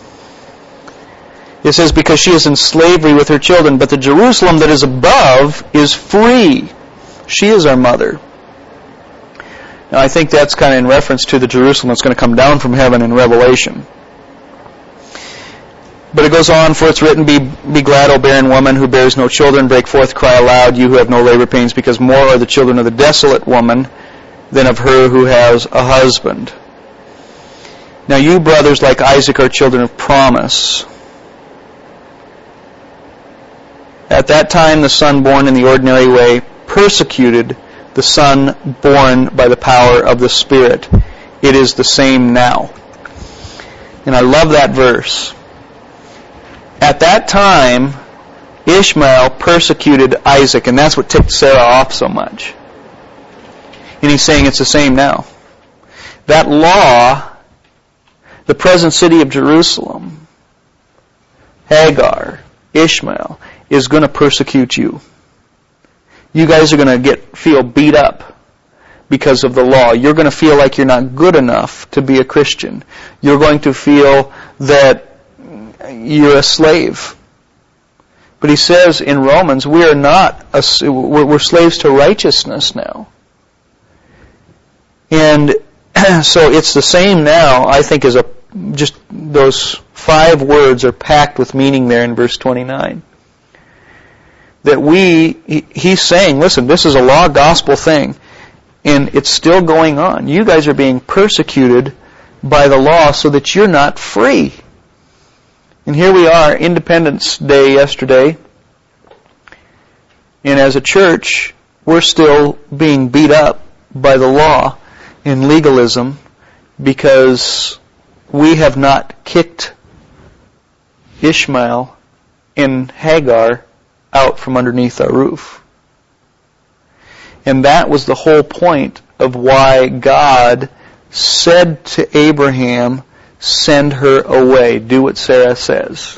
It says, because she is in slavery with her children, but the Jerusalem that is above is free. She is our mother. Now, I think that's kind of in reference to the Jerusalem that's going to come down from heaven in Revelation. But it goes on, for it's written, be glad, O barren woman who bears no children, break forth, cry aloud, you who have no labor pains, because more are the children of the desolate woman than of her who has a husband. Now you, brothers, like Isaac, are children of promise. At that time, the son born in the ordinary way persecuted the son born by the power of the Spirit. It is the same now. And I love that verse. At that time, Ishmael persecuted Isaac, and that's what ticked Sarah off so much. And he's saying it's the same now. That law, the present city of Jerusalem, Hagar, Ishmael, is going to persecute you. You guys are going to feel beat up because of the law. You're going to feel like you're not good enough to be a Christian. You're going to feel that you're a slave. But he says in Romans, we're slaves to righteousness now. And so it's the same now, I think, as just those 5 words are packed with meaning there in verse 29. That he's saying, listen, this is a law gospel thing, and it's still going on. You guys are being persecuted by the law so that you're not free. And here we are, Independence Day yesterday, and as a church, we're still being beat up by the law in legalism because we have not kicked Ishmael and Hagar out from underneath our roof. And that was the whole point of why God said to Abraham, send her away. Do what Sarah says.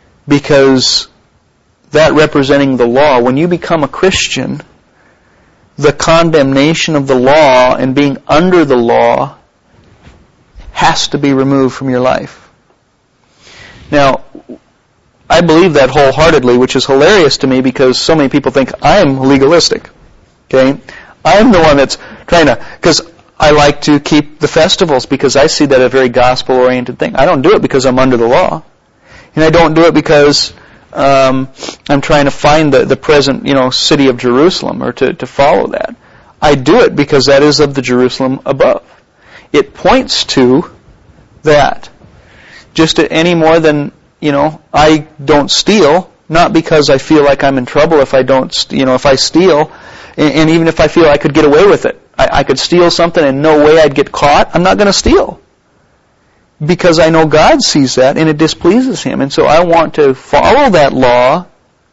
Because that representing the law, when you become a Christian, the condemnation of the law and being under the law has to be removed from your life. Now, I believe that wholeheartedly, which is hilarious to me because so many people think I'm legalistic. Okay? I'm the one that's trying to, because I like to keep the festivals because I see that a very gospel-oriented thing. I don't do it because I'm under the law. And I don't do it because I'm trying to find the present, city of Jerusalem or to follow that. I do it because that is of the Jerusalem above. It points to that. Just any more than, I don't steal, not because I feel like I'm in trouble if I don't, if I steal, and even if I feel I could get away with it. I could steal something and no way I'd get caught. I'm not going to steal. Because I know God sees that and it displeases Him. And so I want to follow that law.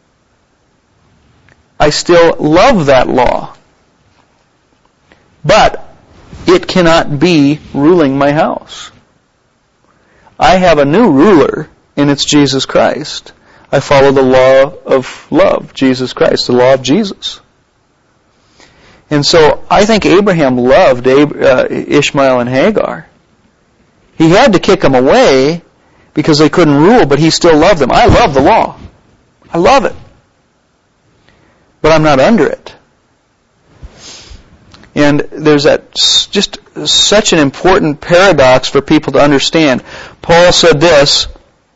I still love that law. But it cannot be ruling my house. I have a new ruler, and it's Jesus Christ. I follow the law of love, Jesus Christ, the law of Jesus. And so I think Abraham loved Ishmael and Hagar. He had to kick them away because they couldn't rule, but he still loved them. I love the law. I love it. But I'm not under it. And there's just such an important paradox for people to understand. Paul said this,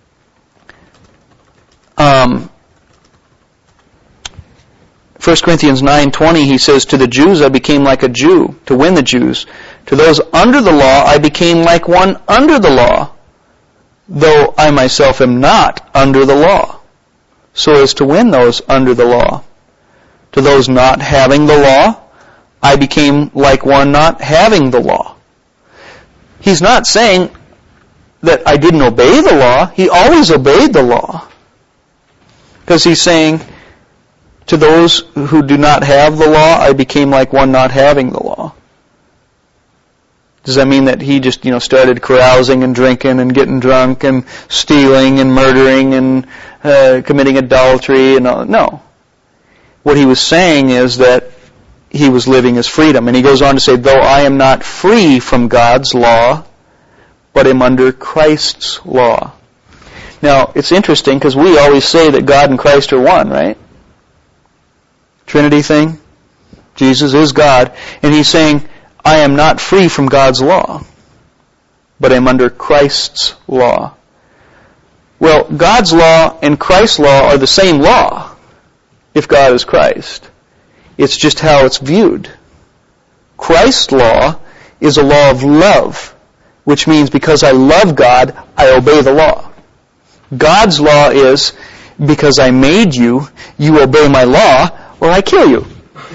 1 Corinthians 9:20, he says, "To the Jews I became like a Jew, to win the Jews. To those under the law I became like one under the law, though I myself am not under the law, so as to win those under the law. To those not having the law, I became like one not having the law." He's not saying that I didn't obey the law. He always obeyed the law. Because he's saying, to those who do not have the law, I became like one not having the law. Does that mean that he just, started carousing and drinking and getting drunk and stealing and murdering and committing adultery and all? No. What he was saying is that he was living his freedom. And he goes on to say, though I am not free from God's law, but am under Christ's law. Now, it's interesting because we always say that God and Christ are one, right? Trinity thing. Jesus is God. And he's saying, I am not free from God's law, but I'm under Christ's law. Well, God's law and Christ's law are the same law, if God is Christ. It's just how it's viewed. Christ's law is a law of love, which means because I love God, I obey the law. God's law is, because I made you, you obey my law, or I kill you.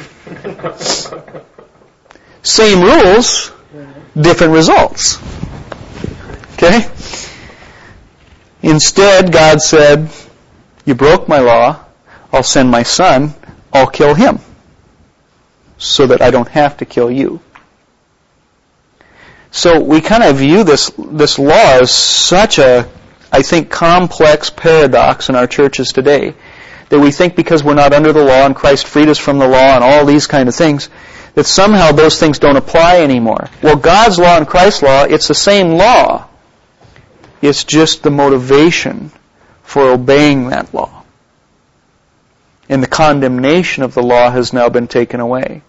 Same rules, different results. Okay? Instead, God said, you broke my law, I'll send my son, I'll kill him, so that I don't have to kill you. So we kind of view this law as such a, I think, complex paradox in our churches today, that we think because we're not under the law and Christ freed us from the law and all these kind of things, that somehow those things don't apply anymore. Well, God's law and Christ's law, it's the same law. It's just the motivation for obeying that law. And the condemnation of the law has now been taken away.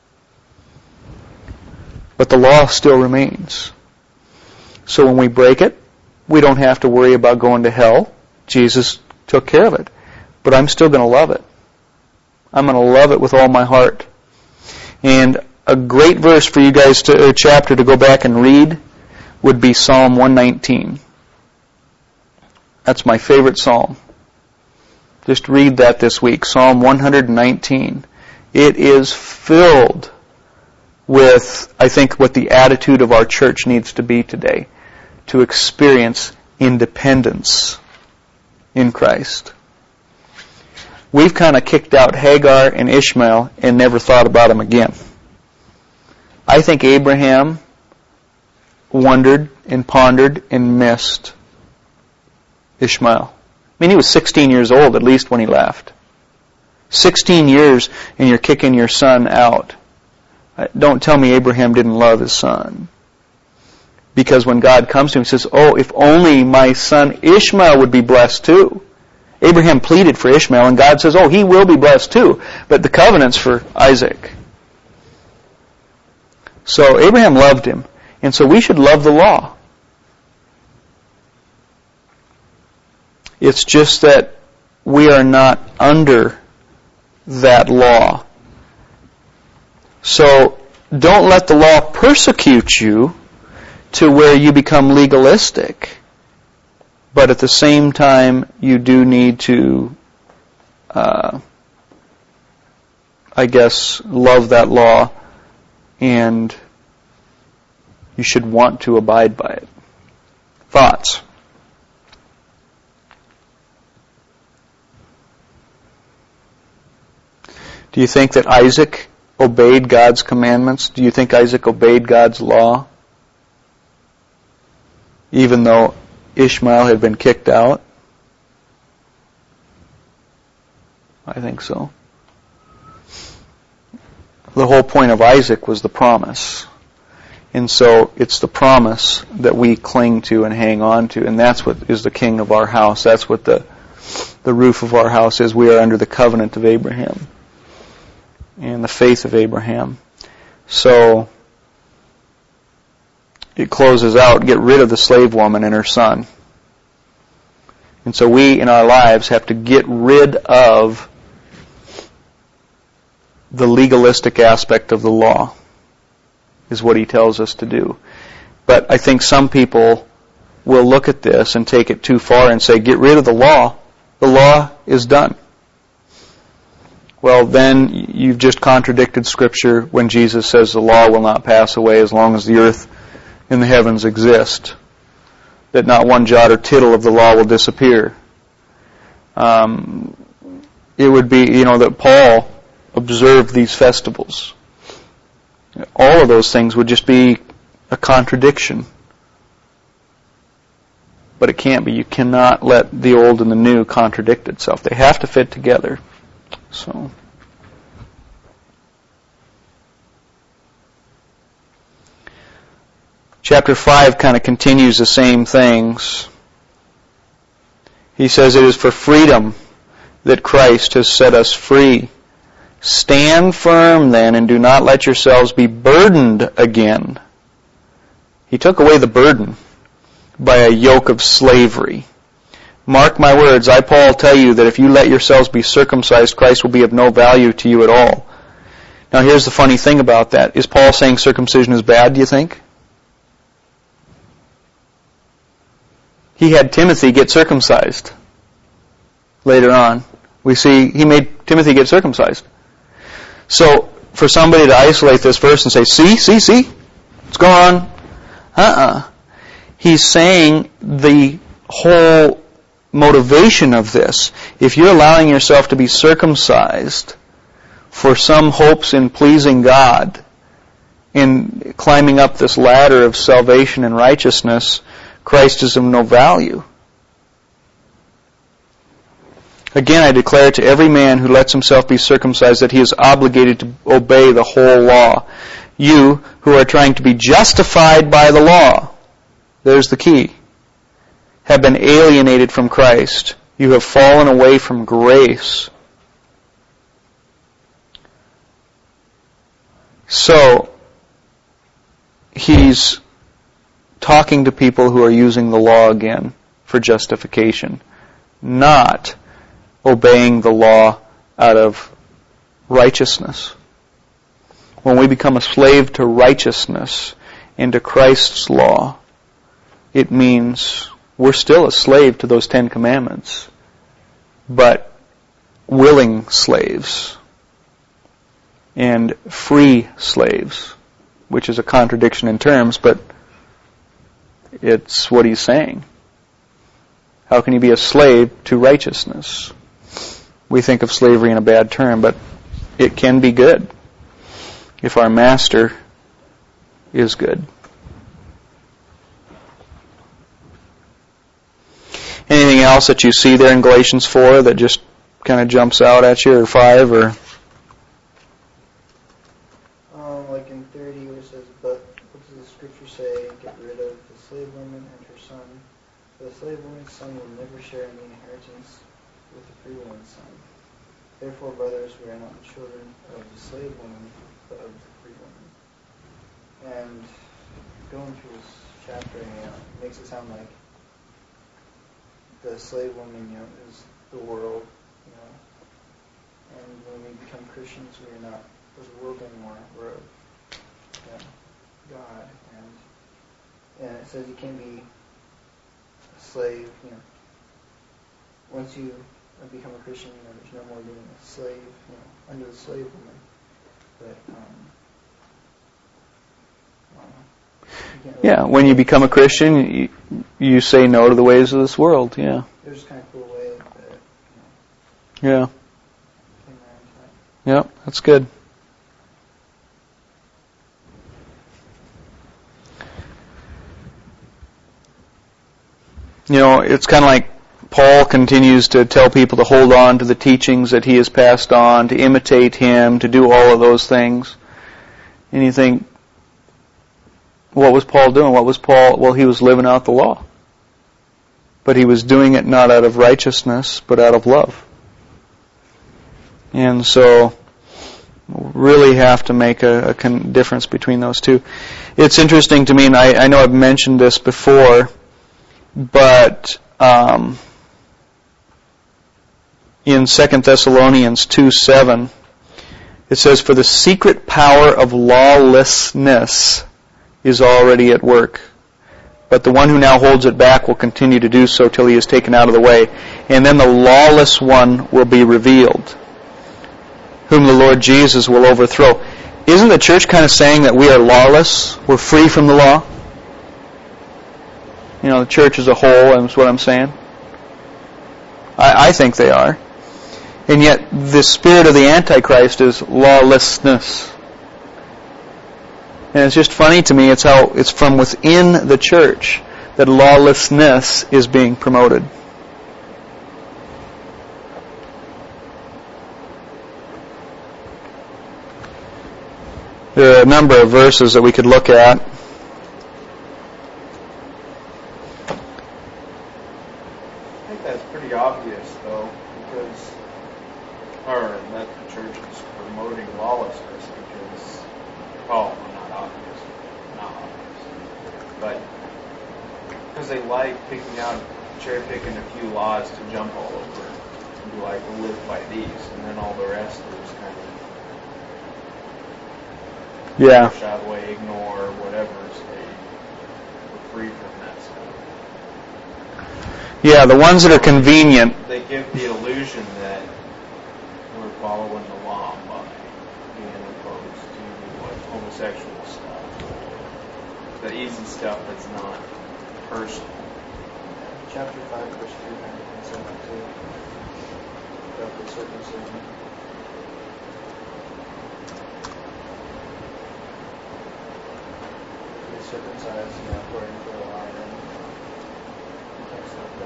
But the law still remains. So when we break it, we don't have to worry about going to hell. Jesus took care of it. But I'm still going to love it. I'm going to love it with all my heart. And a great verse for you guys, a chapter to go back and read, would be Psalm 119. That's my favorite psalm. Just read that this week, Psalm 119. It is filled with, I think, what the attitude of our church needs to be today, to experience independence in Christ. We've kind of kicked out Hagar and Ishmael and never thought about them again. I think Abraham wondered and pondered and missed Ishmael. I mean, he was 16 years old at least when he left. 16 years and you're kicking your son out. Don't tell me Abraham didn't love his son. Because when God comes to him, he says, oh, if only my son Ishmael would be blessed too. Abraham pleaded for Ishmael, and God says, oh, he will be blessed too. But the covenant's for Isaac. So Abraham loved him. And so we should love the law. It's just that we are not under that law. So don't let the law persecute you to where you become legalistic. But at the same time, you do need to, love that law, and you should want to abide by it. Thoughts? Do you think that Isaac obeyed God's commandments? Do you think Isaac obeyed God's law? Even though Ishmael had been kicked out? I think so. The whole point of Isaac was the promise. And so it's the promise that we cling to and hang on to, and that's what is the king of our house. That's what the roof of our house is. We are under the covenant of Abraham and the faith of Abraham. So it closes out, get rid of the slave woman and her son. And so we in our lives have to get rid of the legalistic aspect of the law, is what he tells us to do. But I think some people will look at this and take it too far and say, get rid of the law. The law is done. Well, then you've just contradicted Scripture when Jesus says the law will not pass away as long as the earth and the heavens exist. That not one jot or tittle of the law will disappear. It would be, that Paul observed these festivals. All of those things would just be a contradiction. But it can't be. You cannot let the old and the new contradict itself. They have to fit together. So, chapter 5 kind of continues the same things. He says, it is for freedom that Christ has set us free. Stand firm then, and do not let yourselves be burdened again. He took away the burden by a yoke of slavery. Mark my words, I, Paul, tell you that if you let yourselves be circumcised, Christ will be of no value to you at all. Now here's the funny thing about that. Is Paul saying circumcision is bad, do you think? He had Timothy get circumcised later on. We see he made Timothy get circumcised. So, for somebody to isolate this verse and say, see, it's gone. He's saying the whole motivation of this, if you're allowing yourself to be circumcised for some hopes in pleasing God, in climbing up this ladder of salvation and righteousness, Christ is of no value. Again, I declare to every man who lets himself be circumcised that he is obligated to obey the whole law. You who are trying to be justified by the law, there's the key, have been alienated from Christ. You have fallen away from grace. So, he's talking to people who are using the law again for justification, not obeying the law out of righteousness. When we become a slave to righteousness and to Christ's law, it means we're still a slave to those 10 commandments, but willing slaves and free slaves, which is a contradiction in terms, but it's what he's saying. How can you be a slave to righteousness? We think of slavery in a bad term, but it can be good if our master is good. Anything else that you see there in Galatians 4 that just kind of jumps out at you, or 5, or? Like in say, get rid of the slave woman and her son. For the slave woman's son will never share in the inheritance with the free woman's son. Therefore, brothers, we are not the children of the slave woman, but of the free woman. And going through this chapter, it makes it sound like the slave woman, is the world, and when we become Christians, we are not of the world anymore. We're of God, and it says you can be a slave. Once you become a Christian, there's no more being a slave, under the slave woman. But yeah, when you become a Christian, you say no to the ways of this world. Yeah. There's just kind of cool way that. Yeah. Yeah, that's good. It's kind of like Paul continues to tell people to hold on to the teachings that he has passed on, to imitate him, to do all of those things. And you think, what was Paul doing? Well, he was living out the law. But he was doing it not out of righteousness, but out of love. And so, really have to make a difference between those two. It's interesting to me, and I know I've mentioned this before, but in 2 Thessalonians 2:7, it says, "For the secret power of lawlessness is already at work, but the one who now holds it back will continue to do so till he is taken out of the way, and then the lawless one will be revealed, whom the Lord Jesus will overthrow." Isn't the church kind of saying that we are lawless? We're free from the law? The church as a whole, is what I'm saying. I think they are. And yet, the spirit of the Antichrist is lawlessness. And it's just funny to me, it's how it's from within the church that lawlessness is being promoted. There are a number of verses that we could look at. I think that's pretty obvious, though, that the church is promoting lawlessness because, not obvious, but because they like cherry-picking a few laws to jump all over and be like, we'll live by these, and then all the rest is kind of push out of the way, ignore, whatever, stay free from that stuff. Yeah, the ones that are convenient. They give the illusion that we're following the law by being opposed to homosexual stuff. The easy stuff that's not personal. Chapter 5, verse 3 and 17, about the circumcision. Be circumcised, according to the law, and things like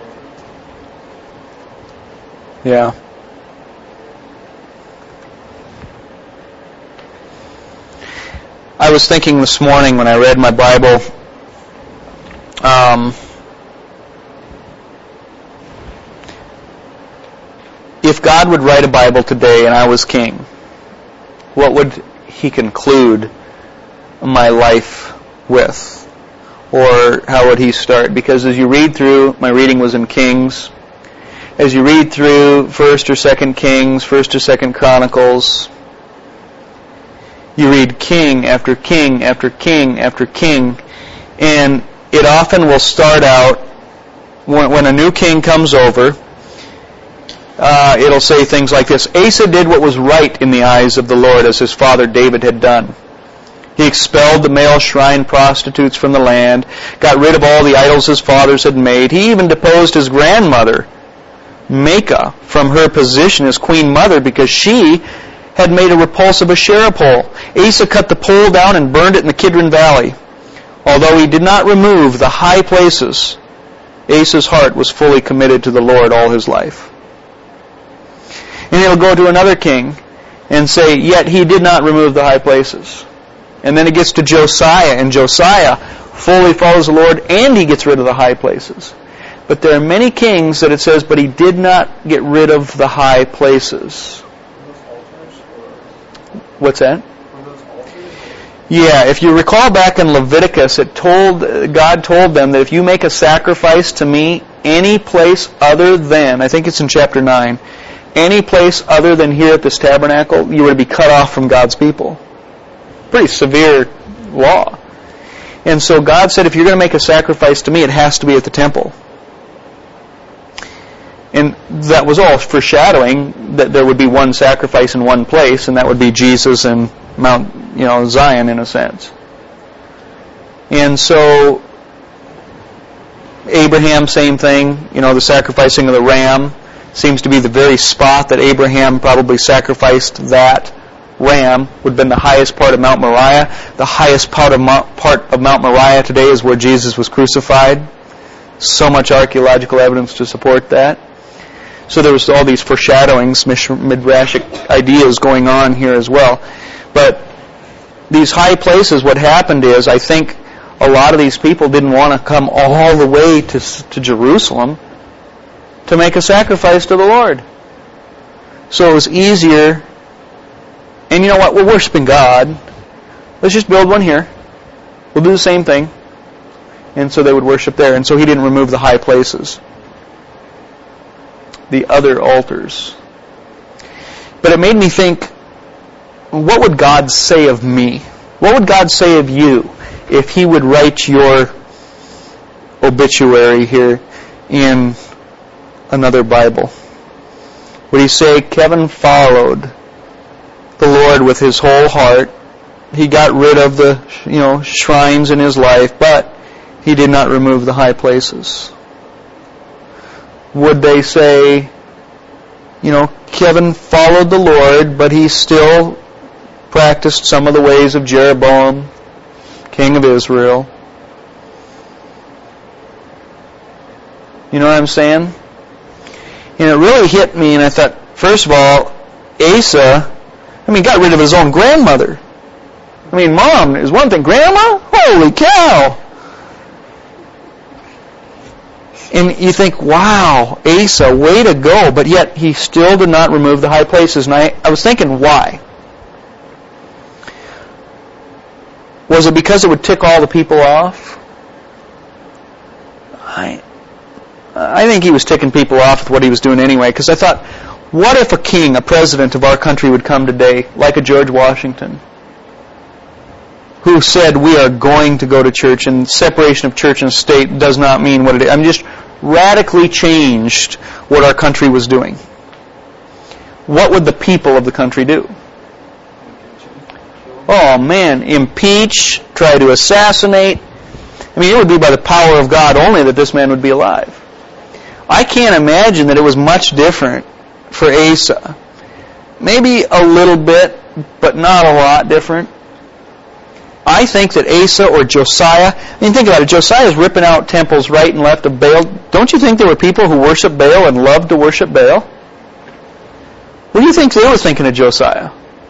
that. Yeah. I was thinking this morning when I read my Bible, if God would write a Bible today and I was king, what would he conclude my life with? Or how would he start? Because as you read through, my reading was in Kings, as you read through 1st or 2nd Kings, 1st or 2nd Chronicles, you read king after king after king after king, and it often will start out, when a new king comes over, it'll say things like this: Asa did what was right in the eyes of the Lord, as his father David had done. He expelled the male shrine prostitutes from the land, got rid of all the idols his fathers had made. He even deposed his grandmother, Maacah, from her position as queen mother because she had made a repulsive Asherah pole. Asa cut the pole down and burned it in the Kidron Valley. Although he did not remove the high places, Asa's heart was fully committed to the Lord all his life. And he'll go to another king and say, yet he did not remove the high places. And then it gets to Josiah, and Josiah fully follows the Lord, and he gets rid of the high places. But there are many kings that it says, but he did not get rid of the high places. What's that? Yeah, if you recall back in Leviticus, God told them that if you make a sacrifice to me any place other than, I think it's in chapter 9, any place other than here at this tabernacle, you were to be cut off from God's people. Pretty severe law. And so God said, if you're going to make a sacrifice to me, it has to be at the temple. And that was all foreshadowing that there would be one sacrifice in one place, and that would be Jesus and Mount, Zion in a sense. And so Abraham, same thing. The sacrificing of the ram seems to be the very spot that Abraham probably sacrificed that ram. Would have been the highest part of Mount Moriah. The highest part of Mount Moriah today is where Jesus was crucified. So much archaeological evidence to support that. So there was all these foreshadowings, midrashic ideas going on here as well. But these high places, what happened is, I think a lot of these people didn't want to come all the way to Jerusalem to make a sacrifice to the Lord. So it was easier. And you know what? We're worshiping God. Let's just build one here. We'll do the same thing. And so they would worship there. And so he didn't remove the high places, the other altars. But it made me think, what would God say of me? What would God say of you if he would write your obituary here in another Bible? Would he say, Kevin followed the Lord with his whole heart. He got rid of the shrines in his life, but he did not remove the high places? Would they say, Kevin followed the Lord, but he still practiced some of the ways of Jeroboam, king of Israel? You know what I'm saying? And it really hit me, and I thought, first of all, Asa, got rid of his own grandmother. Mom is one thing. Grandma? Holy cow! And you think, wow, Asa, way to go. But yet, he still did not remove the high places. And I was thinking, why? Was it because it would tick all the people off? I think he was ticking people off with what he was doing anyway. Because I thought, what if a king, a president of our country would come today, like a George Washington, who said we are going to go to church, and separation of church and state does not mean what it is. Just radically changed what our country was doing. What would the people of the country do? Oh man, impeach, try to assassinate. It would be by the power of God only that this man would be alive. I can't imagine that it was much different for Asa. Maybe a little bit, but not a lot different. I think that Asa or Josiah, think about it, Josiah is ripping out temples right and left of Baal. Don't you think there were people who worship Baal and loved to worship Baal? What do you think they were thinking of Josiah?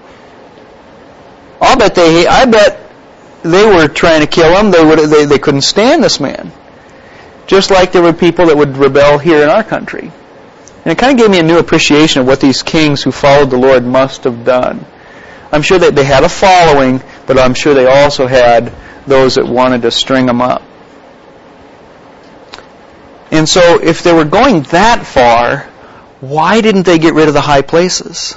I bet they were trying to kill him. They couldn't stand this man. Just like there were people that would rebel here in our country. And it kind of gave me a new appreciation of what these kings who followed the Lord must have done. I'm sure that they had a following, but I'm sure they also had those that wanted to string them up. And so if they were going that far, why didn't they get rid of the high places?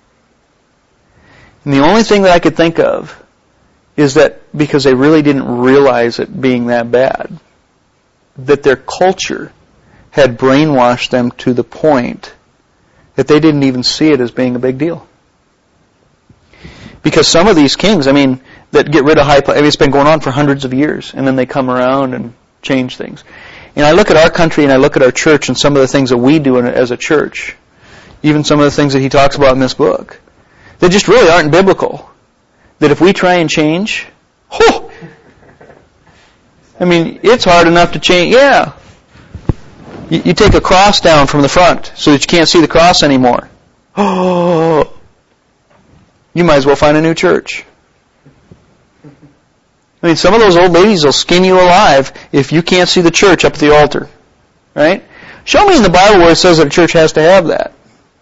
And the only thing that I could think of is that because they really didn't realize it being that bad, that their culture had brainwashed them to the point that they didn't even see it as being a big deal. Because some of these kings, that get rid of high places, it's been going on for hundreds of years, and then they come around and change things. And I look at our country and I look at our church and some of the things that we do as a church, even some of the things that he talks about in this book, that just really aren't biblical. That if we try and change, it's hard enough to change. Yeah. You take a cross down from the front so that you can't see the cross anymore. You might as well find a new church. I mean, some of those old ladies will skin you alive if you can't see the church up at the altar. Right? Show me in the Bible where it says that a church has to have that.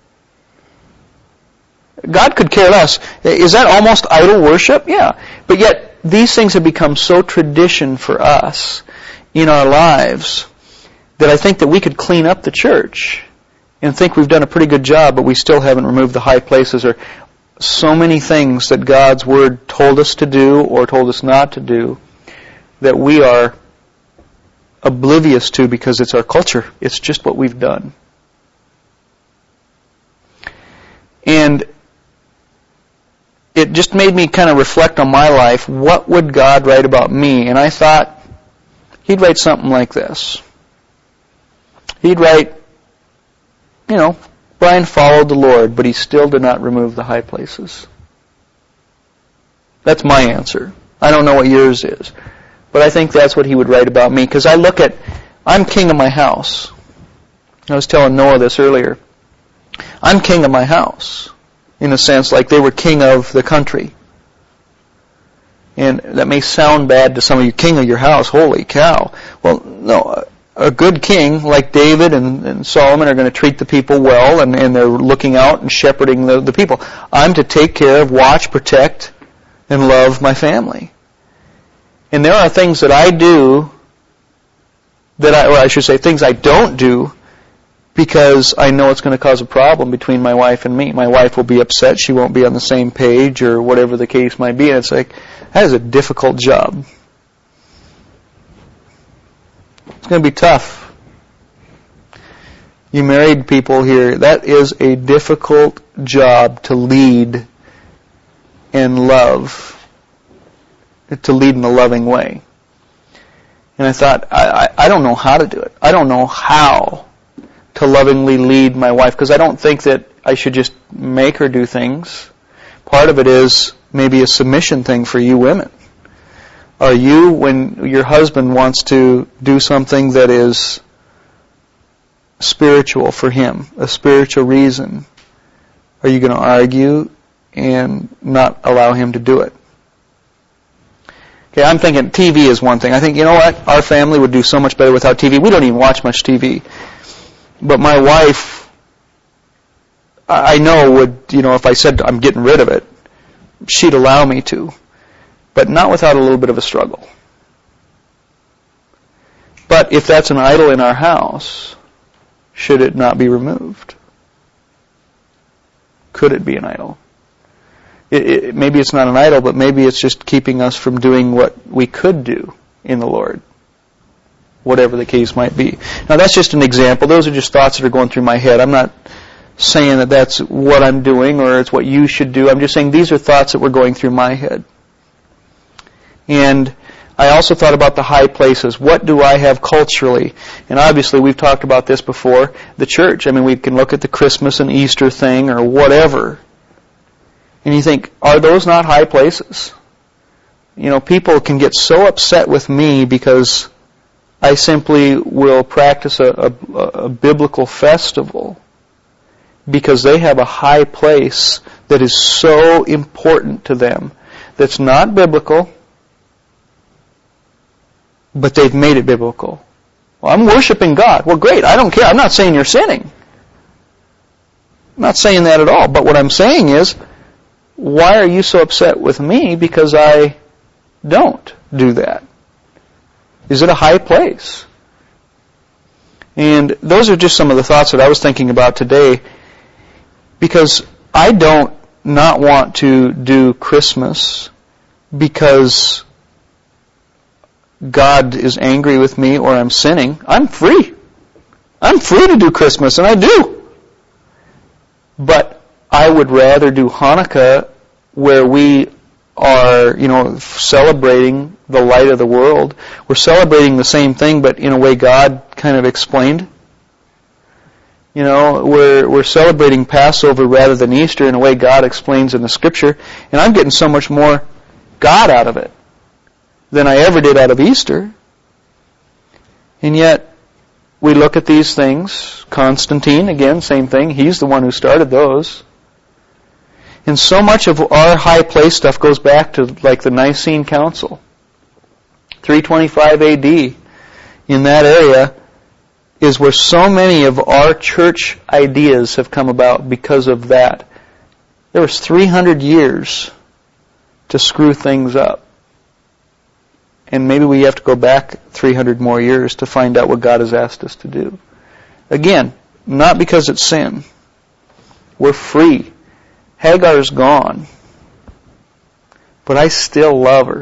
God could care less. Is that almost idol worship? Yeah. But yet, these things have become so tradition for us in our lives that I think that we could clean up the church and think we've done a pretty good job, but we still haven't removed the high places or so many things that God's Word told us to do or told us not to do that we are oblivious to because it's our culture. It's just what we've done. And it just made me kind of reflect on my life. What would God write about me? And I thought He'd write something like this. He'd write, Brian followed the Lord, but he still did not remove the high places. That's my answer. I don't know what yours is. But I think that's what he would write about me. Because I'm king of my house. I was telling Noah this earlier. I'm king of my house. In a sense, like they were king of the country. And that may sound bad to some of you, king of your house, holy cow. Well, no, a good king like David and Solomon are going to treat the people well, and they're looking out and shepherding the people. I'm to take care of, watch, protect, and love my family. And there are things that I do things I don't do because I know it's going to cause a problem between my wife and me. My wife will be upset. She won't be on the same page or whatever the case might be. And it's like, that is a difficult job. It's going to be tough. You married people here, that is a difficult job to lead and love. To lead in a loving way. And I thought, I don't know how to do it. I don't know how to lovingly lead my wife, because I don't think that I should just make her do things. Part of it is maybe a submission thing for you women. Are you, when your husband wants to do something that is spiritual for him, a spiritual reason, are you going to argue and not allow him to do it? Okay, I'm thinking TV is one thing. I think, you know what? Our family would do so much better without TV. We don't even watch much TV. But my wife, I know would, if I said I'm getting rid of it, she'd allow me to. But not without a little bit of a struggle. But if that's an idol in our house, should it not be removed? Could it be an idol? Maybe it's not an idol, but maybe it's just keeping us from doing what we could do in the Lord. Whatever the case might be. Now that's just an example. Those are just thoughts that are going through my head. I'm not saying that that's what I'm doing or it's what you should do. I'm just saying these are thoughts that were going through my head. And I also thought about the high places. What do I have culturally? And obviously we've talked about this before. The church. I mean, we can look at the Christmas and Easter thing or whatever. And you think, are those not high places? People can get so upset with me because I simply will practice a biblical festival because they have a high place that is so important to them that's not biblical, but they've made it biblical. Well, I'm worshiping God. Well, great. I don't care. I'm not saying you're sinning. I'm not saying that at all. But what I'm saying is, why are you so upset with me because I don't do that? Is it a high place? And those are just some of the thoughts that I was thinking about today, because I don't not want to do Christmas because God is angry with me or I'm sinning. I'm free. I'm free to do Christmas, and I do. But I would rather do Hanukkah, where we are, celebrating the light of the world. We're celebrating the same thing, but in a way God kind of explained. We're celebrating Passover rather than Easter in a way God explains in the Scripture, and I'm getting so much more God out of it than I ever did out of Easter. And yet, we look at these things. Constantine, again, same thing. He's the one who started those. And so much of our high place stuff goes back to like the Nicene Council. 325 AD, in that area, is where so many of our church ideas have come about because of that. There was 300 years to screw things up. And maybe we have to go back 300 more years to find out what God has asked us to do. Again, not because it's sin. We're free. Hagar's gone. But I still love her.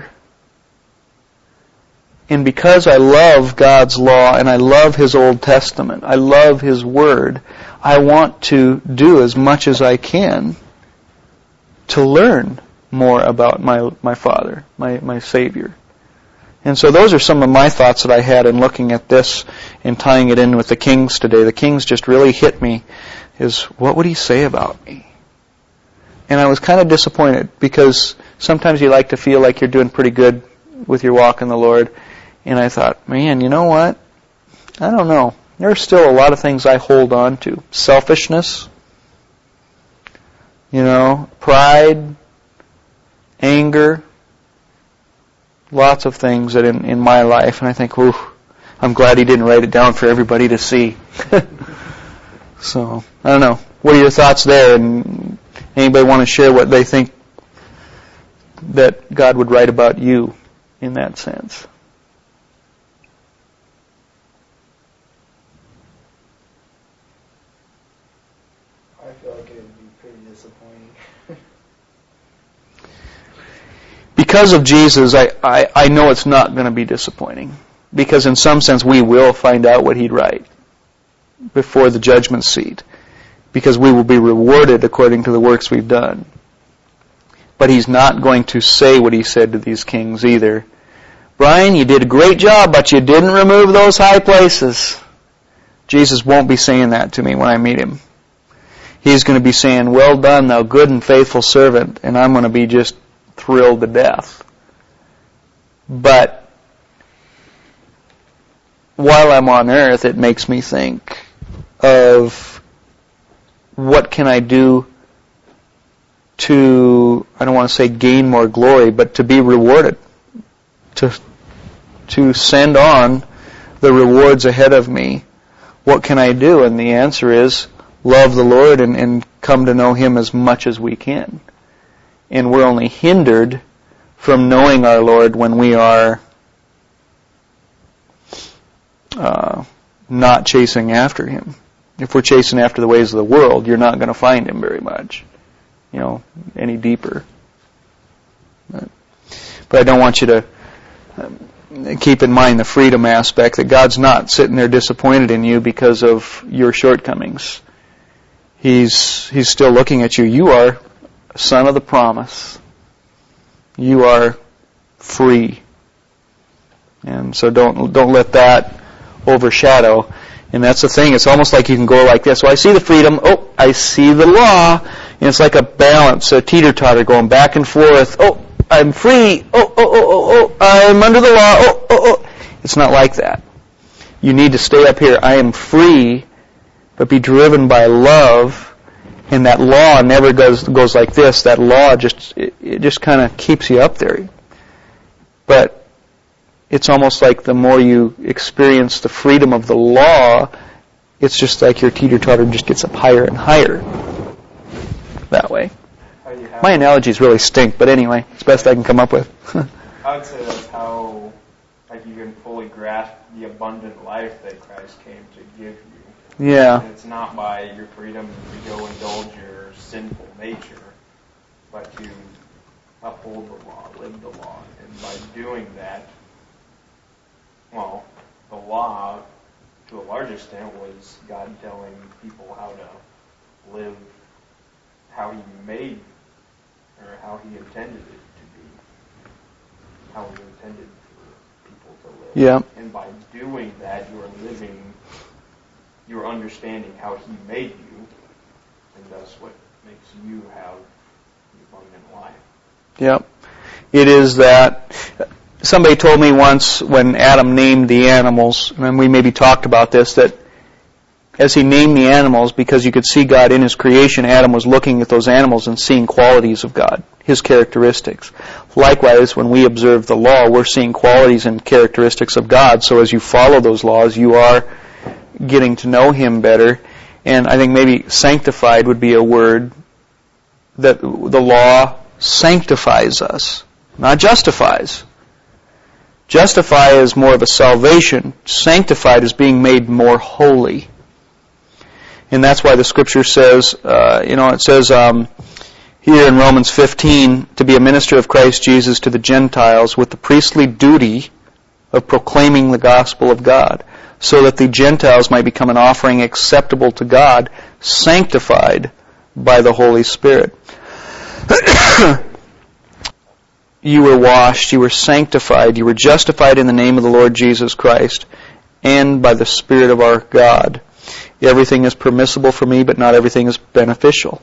And because I love God's law and I love His Old Testament, I love His Word, I want to do as much as I can to learn more about my Father, my Savior. And so those are some of my thoughts that I had in looking at this and tying it in with the Kings today. The Kings just really hit me, is what would He say about me? And I was kind of disappointed because sometimes you like to feel like you're doing pretty good with your walk in the Lord. And I thought, man, you know what? I don't know. There are still a lot of things I hold on to. Selfishness, pride, anger, lots of things that in my life. And I think, ooh, I'm glad He didn't write it down for everybody to see. So, I don't know. What are your thoughts there? And anybody want to share what they think that God would write about you in that sense? I feel like it would be pretty disappointing. Because of Jesus, I know it's not going to be disappointing. Because in some sense we will find out what He'd write before the judgment seat. Because we will be rewarded according to the works we've done. But He's not going to say what He said to these kings either. Brian, you did a great job, but you didn't remove those high places. Jesus won't be saying that to me when I meet Him. He's going to be saying, well done, thou good and faithful servant. And I'm going to be just thrilled to death. But while I'm on earth, it makes me think of what can I do to, I don't want to say gain more glory, but to be rewarded. To send on the rewards ahead of me. What can I do? And the answer is, love the Lord and come to know Him as much as we can. And we're only hindered from knowing our Lord when we are not chasing after Him. If we're chasing after the ways of the world, you're not going to find Him very much, any deeper. But I don't want you to keep in mind the freedom aspect, that God's not sitting there disappointed in you because of your shortcomings. He's still looking at you. You are a son of the promise. You are free. And so don't let that overshadow. And that's the thing. It's almost like you can go like this. So I see the freedom. Oh, I see the law. And it's like a balance, a teeter-totter going back and forth. Oh, I'm free. Oh, I'm under the law. Oh. It's not like that. You need to stay up here. I am free, but be driven by love. And that law never goes like this. That law just kind of keeps you up there. But it's almost like the more you experience the freedom of the law, it's just like your teeter-totter just gets up higher and higher. That way. My analogies really stink, but anyway, it's the best I can come up with. I would say that's how you can fully grasp the abundant life that Christ came to give you. Yeah. And it's not by your freedom to go indulge your sinful nature, but to uphold the law, live the law. And by doing that, the law, to a large extent, was God telling people how to live, how He made, or how He intended it to be, how He intended for people to live. Yeah. And by doing that, you're understanding how He made you, and that's what makes you have the abundant life. Yep. It is that. Somebody told me once when Adam named the animals, and we maybe talked about this, that as he named the animals, because you could see God in his creation, Adam was looking at those animals and seeing qualities of God, his characteristics. Likewise, when we observe the law, we're seeing qualities and characteristics of God. So as you follow those laws, you are getting to know him better. And I think maybe sanctified would be a word, that the law sanctifies us, not justifies. Justify is more of a salvation. Sanctified is being made more holy. And that's why the Scripture says, it says here in Romans 15, to be a minister of Christ Jesus to the Gentiles with the priestly duty of proclaiming the gospel of God, so that the Gentiles might become an offering acceptable to God, sanctified by the Holy Spirit. You were washed, you were sanctified, you were justified in the name of the Lord Jesus Christ, and by the Spirit of our God. Everything is permissible for me, but not everything is beneficial.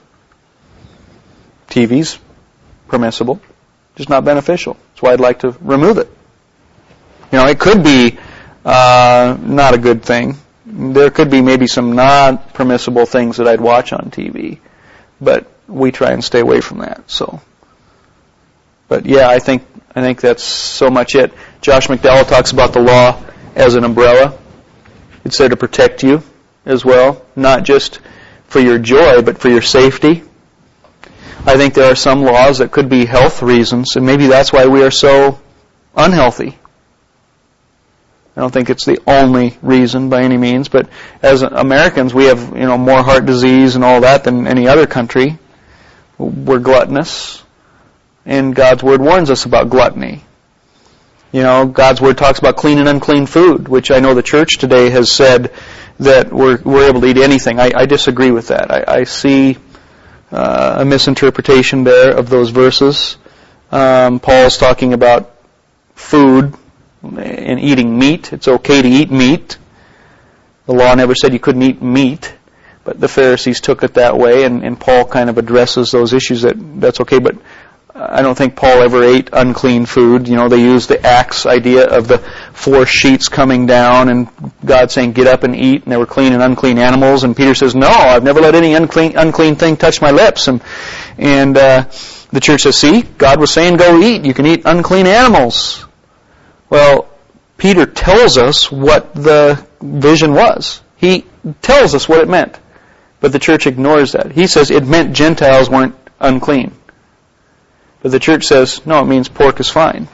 TV's permissible, just not beneficial. That's why I'd like to remove it. It could be not a good thing. There could be maybe some non-permissible things that I'd watch on TV, but we try and stay away from that. But yeah, I think that's so much it. Josh McDowell talks about the law as an umbrella. It's there to protect you as well, not just for your joy, but for your safety. I think there are some laws that could be health reasons, and maybe that's why we are so unhealthy. I don't think it's the only reason by any means, but as Americans, we have more heart disease and all that than any other country. We're gluttonous, and God's Word warns us about gluttony. God's Word talks about clean and unclean food, which I know the church today has said that we're able to eat anything. I disagree with that. I see a misinterpretation there of those verses. Paul's talking about food and eating meat. It's okay to eat meat. The law never said you couldn't eat meat, but the Pharisees took it that way, and Paul kind of addresses those issues that's okay, but I don't think Paul ever ate unclean food. They use the axe idea of the 4 sheets coming down and God saying, get up and eat, and there were clean and unclean animals, and Peter says, no, I've never let any unclean thing touch my lips. And the church says, see, God was saying go eat. You can eat unclean animals. Well, Peter tells us what the vision was. He tells us what it meant. But the church ignores that. He says it meant Gentiles weren't unclean. But the church says, no, it means pork is fine.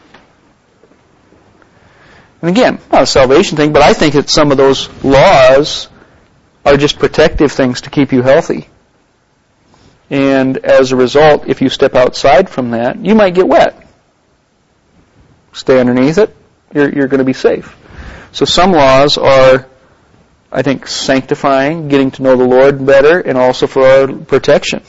And again, not a salvation thing, but I think that some of those laws are just protective things to keep you healthy. And as a result, if you step outside from that, you might get wet. Stay underneath it, you're going to be safe. So some laws are, I think, sanctifying, getting to know the Lord better, and also for our protection,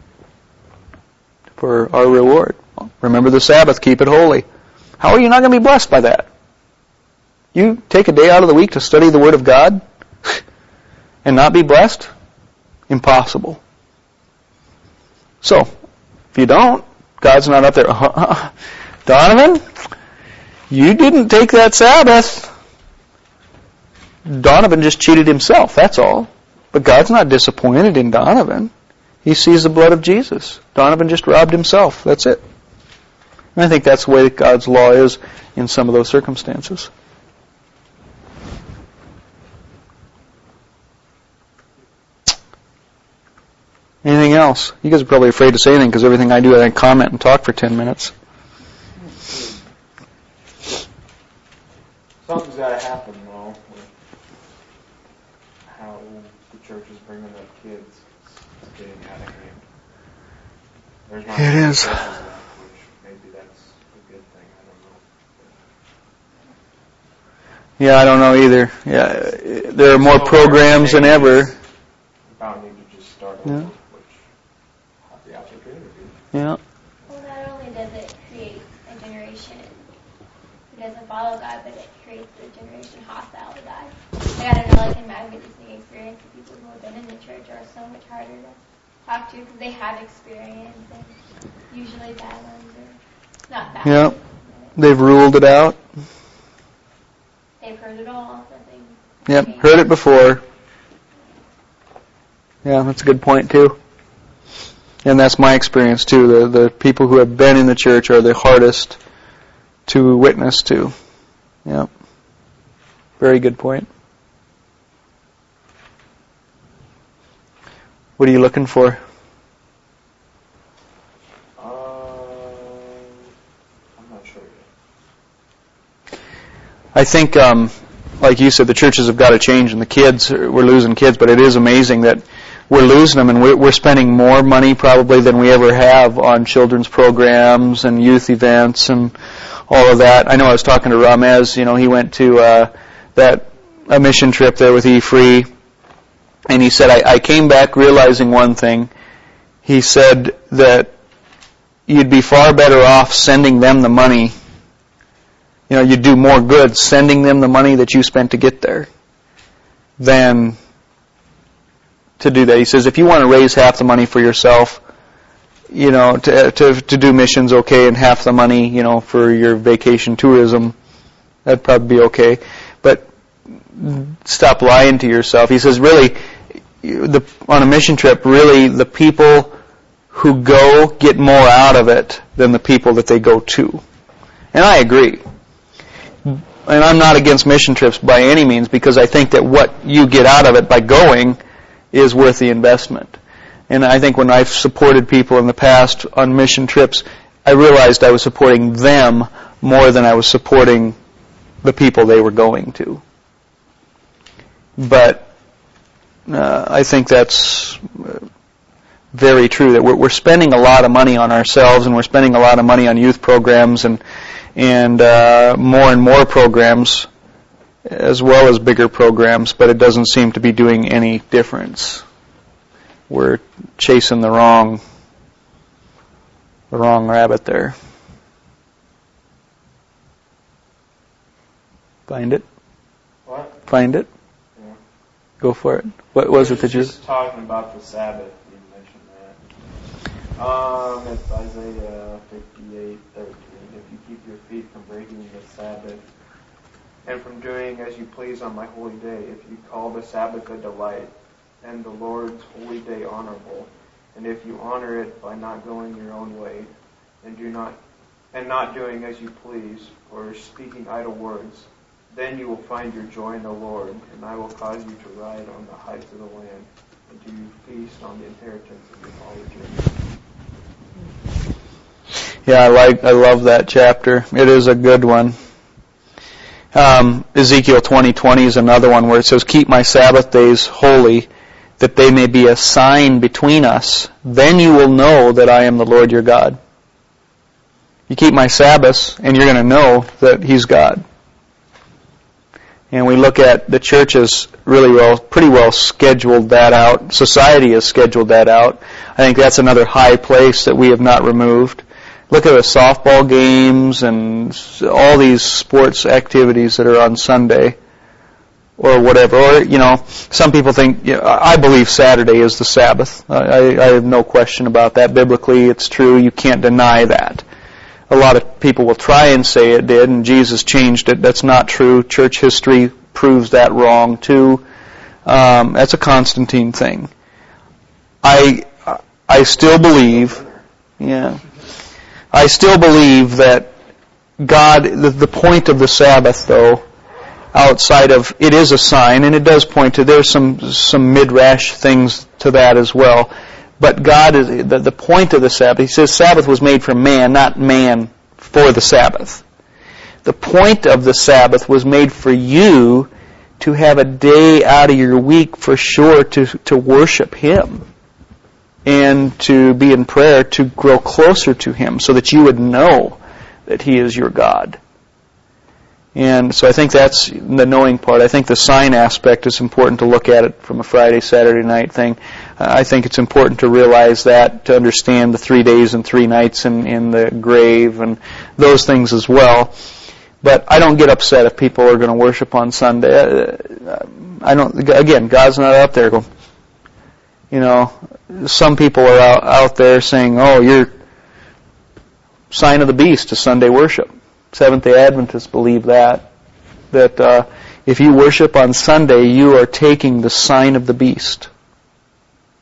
for our reward. Remember the Sabbath, keep it holy. How are you not going to be blessed by that? You take a day out of the week to study the Word of God and not be blessed? Impossible. So, if you don't, God's not up there, Donovan, you didn't take that Sabbath. Donovan just cheated himself, that's all. But God's not disappointed in Donovan. He sees the blood of Jesus. Donovan just robbed himself, that's it. And I think that's the way that God's law is in some of those circumstances. Anything else? You guys are probably afraid to say anything because everything I do, I comment and talk for 10 minutes. Something's got to happen, though, with how the church is bringing up kids. It's getting out of hand. There's not It is. Which maybe that's a good thing. I don't know. Yeah, I don't know either. Yeah, there are more programs than ever. We probably need to just start over, which have the opportunity. Yeah. Well, not only does it create a generation who doesn't follow God, but it creates a generation hostile to God. I gotta know, like in my witnessing experience, the people who have been in the church are so much harder to talk to because they have experience, and usually bad ones are not bad. Yeah. They've ruled it out. They've heard it all. Nothing. Yep, heard it before. Yeah, that's a good point too. And that's my experience too. The people who have been in the church are the hardest to witness to. Yeah. Very good point. What are you looking for? I'm not sure yet. I think, like you said, the churches have got to change, and the kids, we're losing kids, but it is amazing that we're losing them, and we're spending more money probably than we ever have on children's programs and youth events and all of that. I know I was talking to Ramez, he went to a mission trip there with E-Free, and he said, I came back realizing one thing. He said that you'd be far better off sending them the money. You'd do more good sending them the money that you spent to get there than to do that. He says, if you want to raise half the money for yourself, to do missions, okay, and half the money, for your vacation tourism, that'd probably be okay. But stop lying to yourself. He says, really, on a mission trip, really, the people who go get more out of it than the people that they go to. And I agree. And I'm not against mission trips by any means, because I think that what you get out of it by going is worth the investment. And I think when I've supported people in the past on mission trips, I realized I was supporting them more than I was supporting the people they were going to. But I think that's very true, that we're spending a lot of money on ourselves, and we're spending a lot of money on youth programs and more programs, as well as bigger programs, but it doesn't seem to be doing any difference. We're chasing the wrong rabbit there. Find it? What? Find it? Yeah. Go for it. What was it that you... Just talking about the Sabbath, you mentioned that. It's Isaiah 58:13. If you keep your feet from breaking the Sabbath, and from doing as you please on my holy day, if you call the Sabbath a delight, and the Lord's holy day honorable, and if you honor it by not going your own way, and not doing as you please, or speaking idle words, then you will find your joy in the Lord, and I will cause you to ride on the heights of the land, and to feast on the inheritance of your fathers. Yeah, I love that chapter. It is a good one. Ezekiel 20:20 is another one where it says, keep my Sabbath days holy, that they may be a sign between us. Then you will know that I am the Lord your God. You keep my Sabbaths, and you're going to know that He's God. And we look at the church has pretty well scheduled that out. Society has scheduled that out. I think that's another high place that we have not removed. Look at the softball games and all these sports activities that are on Sunday or whatever. Or, some people think, I believe Saturday is the Sabbath. I have no question about that. Biblically, it's true. You can't deny that. A lot of people will try and say it did, and Jesus changed it. That's not true. Church history proves that wrong, too. That's a Constantine thing. I still believe, I still believe that God, the point of the Sabbath, though, outside of, it is a sign, and it does point to, there's some midrash things to that as well. But God is, the point of the Sabbath, He says Sabbath was made for man, not man for the Sabbath. The point of the Sabbath was made for you to have a day out of your week for sure to worship Him and to be in prayer, to grow closer to Him so that you would know that He is your God. And so I think that's the knowing part. I think the sign aspect is important to look at it from a Friday, Saturday night thing. I think it's important to realize that, to understand the 3 days and 3 nights in the grave and those things as well. But I don't get upset if people are going to worship on Sunday. I don't. Again, God's not out there going, some people are out there saying, oh, you're sign of the beast to Sunday worship. Seventh-day Adventists believe that if you worship on Sunday, you are taking the sign of the beast.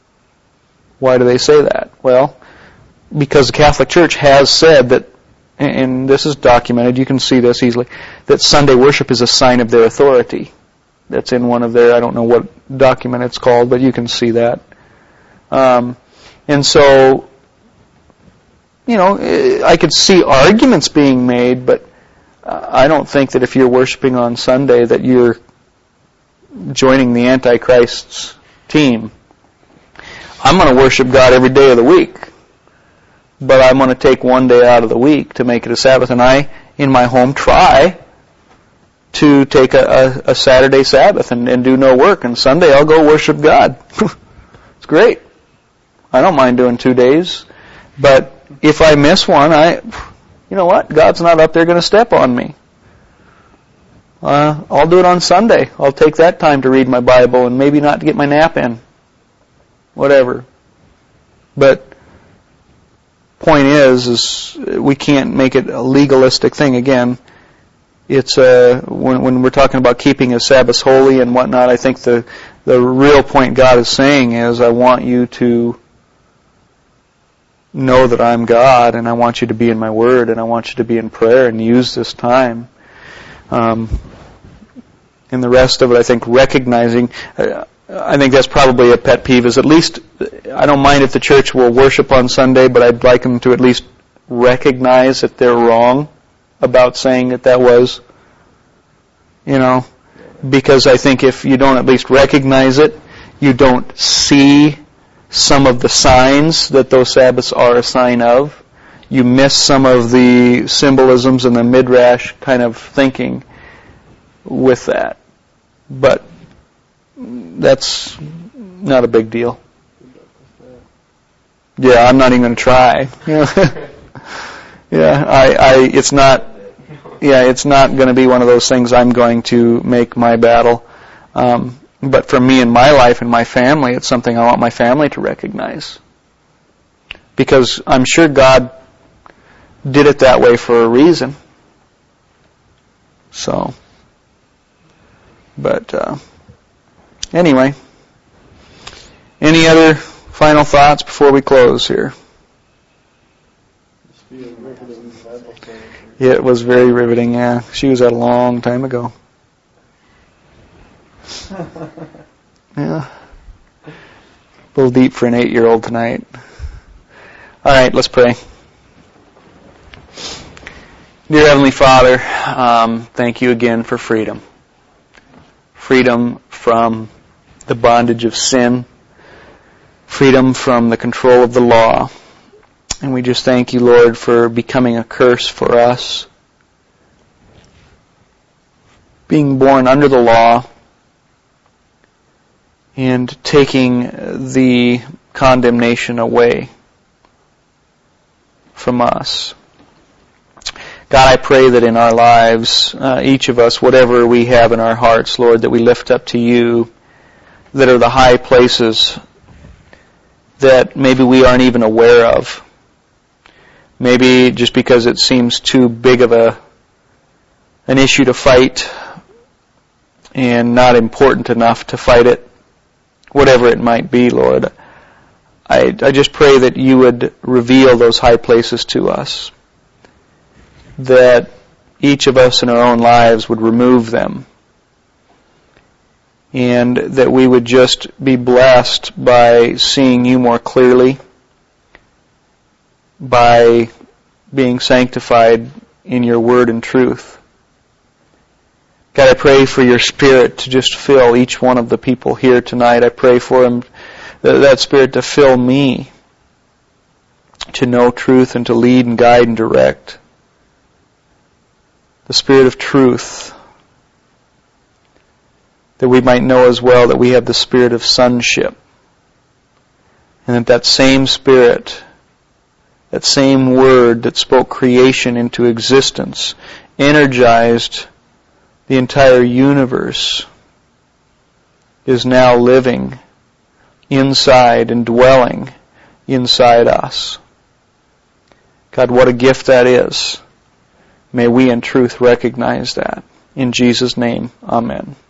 Why do they say that? Well, because the Catholic Church has said that, and this is documented, you can see this easily, that Sunday worship is a sign of their authority. That's in one of their, I don't know what document it's called, but you can see that. And so, I could see arguments being made, but I don't think that if you're worshiping on Sunday that you're joining the Antichrist's team. I'm going to worship God every day of the week, but I'm going to take one day out of the week to make it a Sabbath, and I, in my home, try to take a Saturday Sabbath and do no work, and Sunday I'll go worship God. It's great. I don't mind doing 2 days, but if I miss one, you know what? God's not up there going to step on me. I'll do it on Sunday. I'll take that time to read my Bible and maybe not get my nap in. Whatever. But point is we can't make it a legalistic thing. Again, it's when we're talking about keeping a Sabbath holy and whatnot, I think the real point God is saying is, I want you to know that I'm God, and I want you to be in my Word, and I want you to be in prayer and use this time. And the rest of it, I think, recognizing, I think that's probably a pet peeve, is at least, I don't mind if the church will worship on Sunday, but I'd like them to at least recognize that they're wrong about saying that was, because I think if you don't at least recognize it, you don't see some of the signs that those Sabbaths are a sign of. You miss some of the symbolisms and the midrash kind of thinking with that. But that's not a big deal. Yeah, I'm not even going to try. It's not going to be one of those things I'm going to make my battle. But for me and my life and my family, it's something I want my family to recognize. Because I'm sure God did it that way for a reason. So, but anyway, any other final thoughts before we close here? Yeah, it was very riveting, yeah. She was out a long time ago. Yeah. A little deep for an 8-year-old tonight. All right, let's pray. Dear Heavenly Father, thank you again for freedom. Freedom from the bondage of sin. Freedom from the control of the law. And we just thank you, Lord, for becoming a curse for us. Being born under the law and taking the condemnation away from us. God, I pray that in our lives, each of us, whatever we have in our hearts, Lord, that we lift up to you, that are the high places that maybe we aren't even aware of. Maybe just because it seems too big of an issue to fight and not important enough to fight it. Whatever it might be, Lord, I just pray that you would reveal those high places to us, that each of us in our own lives would remove them, and that we would just be blessed by seeing you more clearly, by being sanctified in your word and truth. God, I pray for your Spirit to just fill each one of the people here tonight. I pray for him, that Spirit to fill me, to know truth and to lead and guide and direct. The Spirit of truth, that we might know as well that we have the Spirit of sonship, and that same Spirit, that same Word that spoke creation into existence, energized the entire universe, is now living inside and dwelling inside us. God, what a gift that is. May we in truth recognize that. In Jesus' name, amen.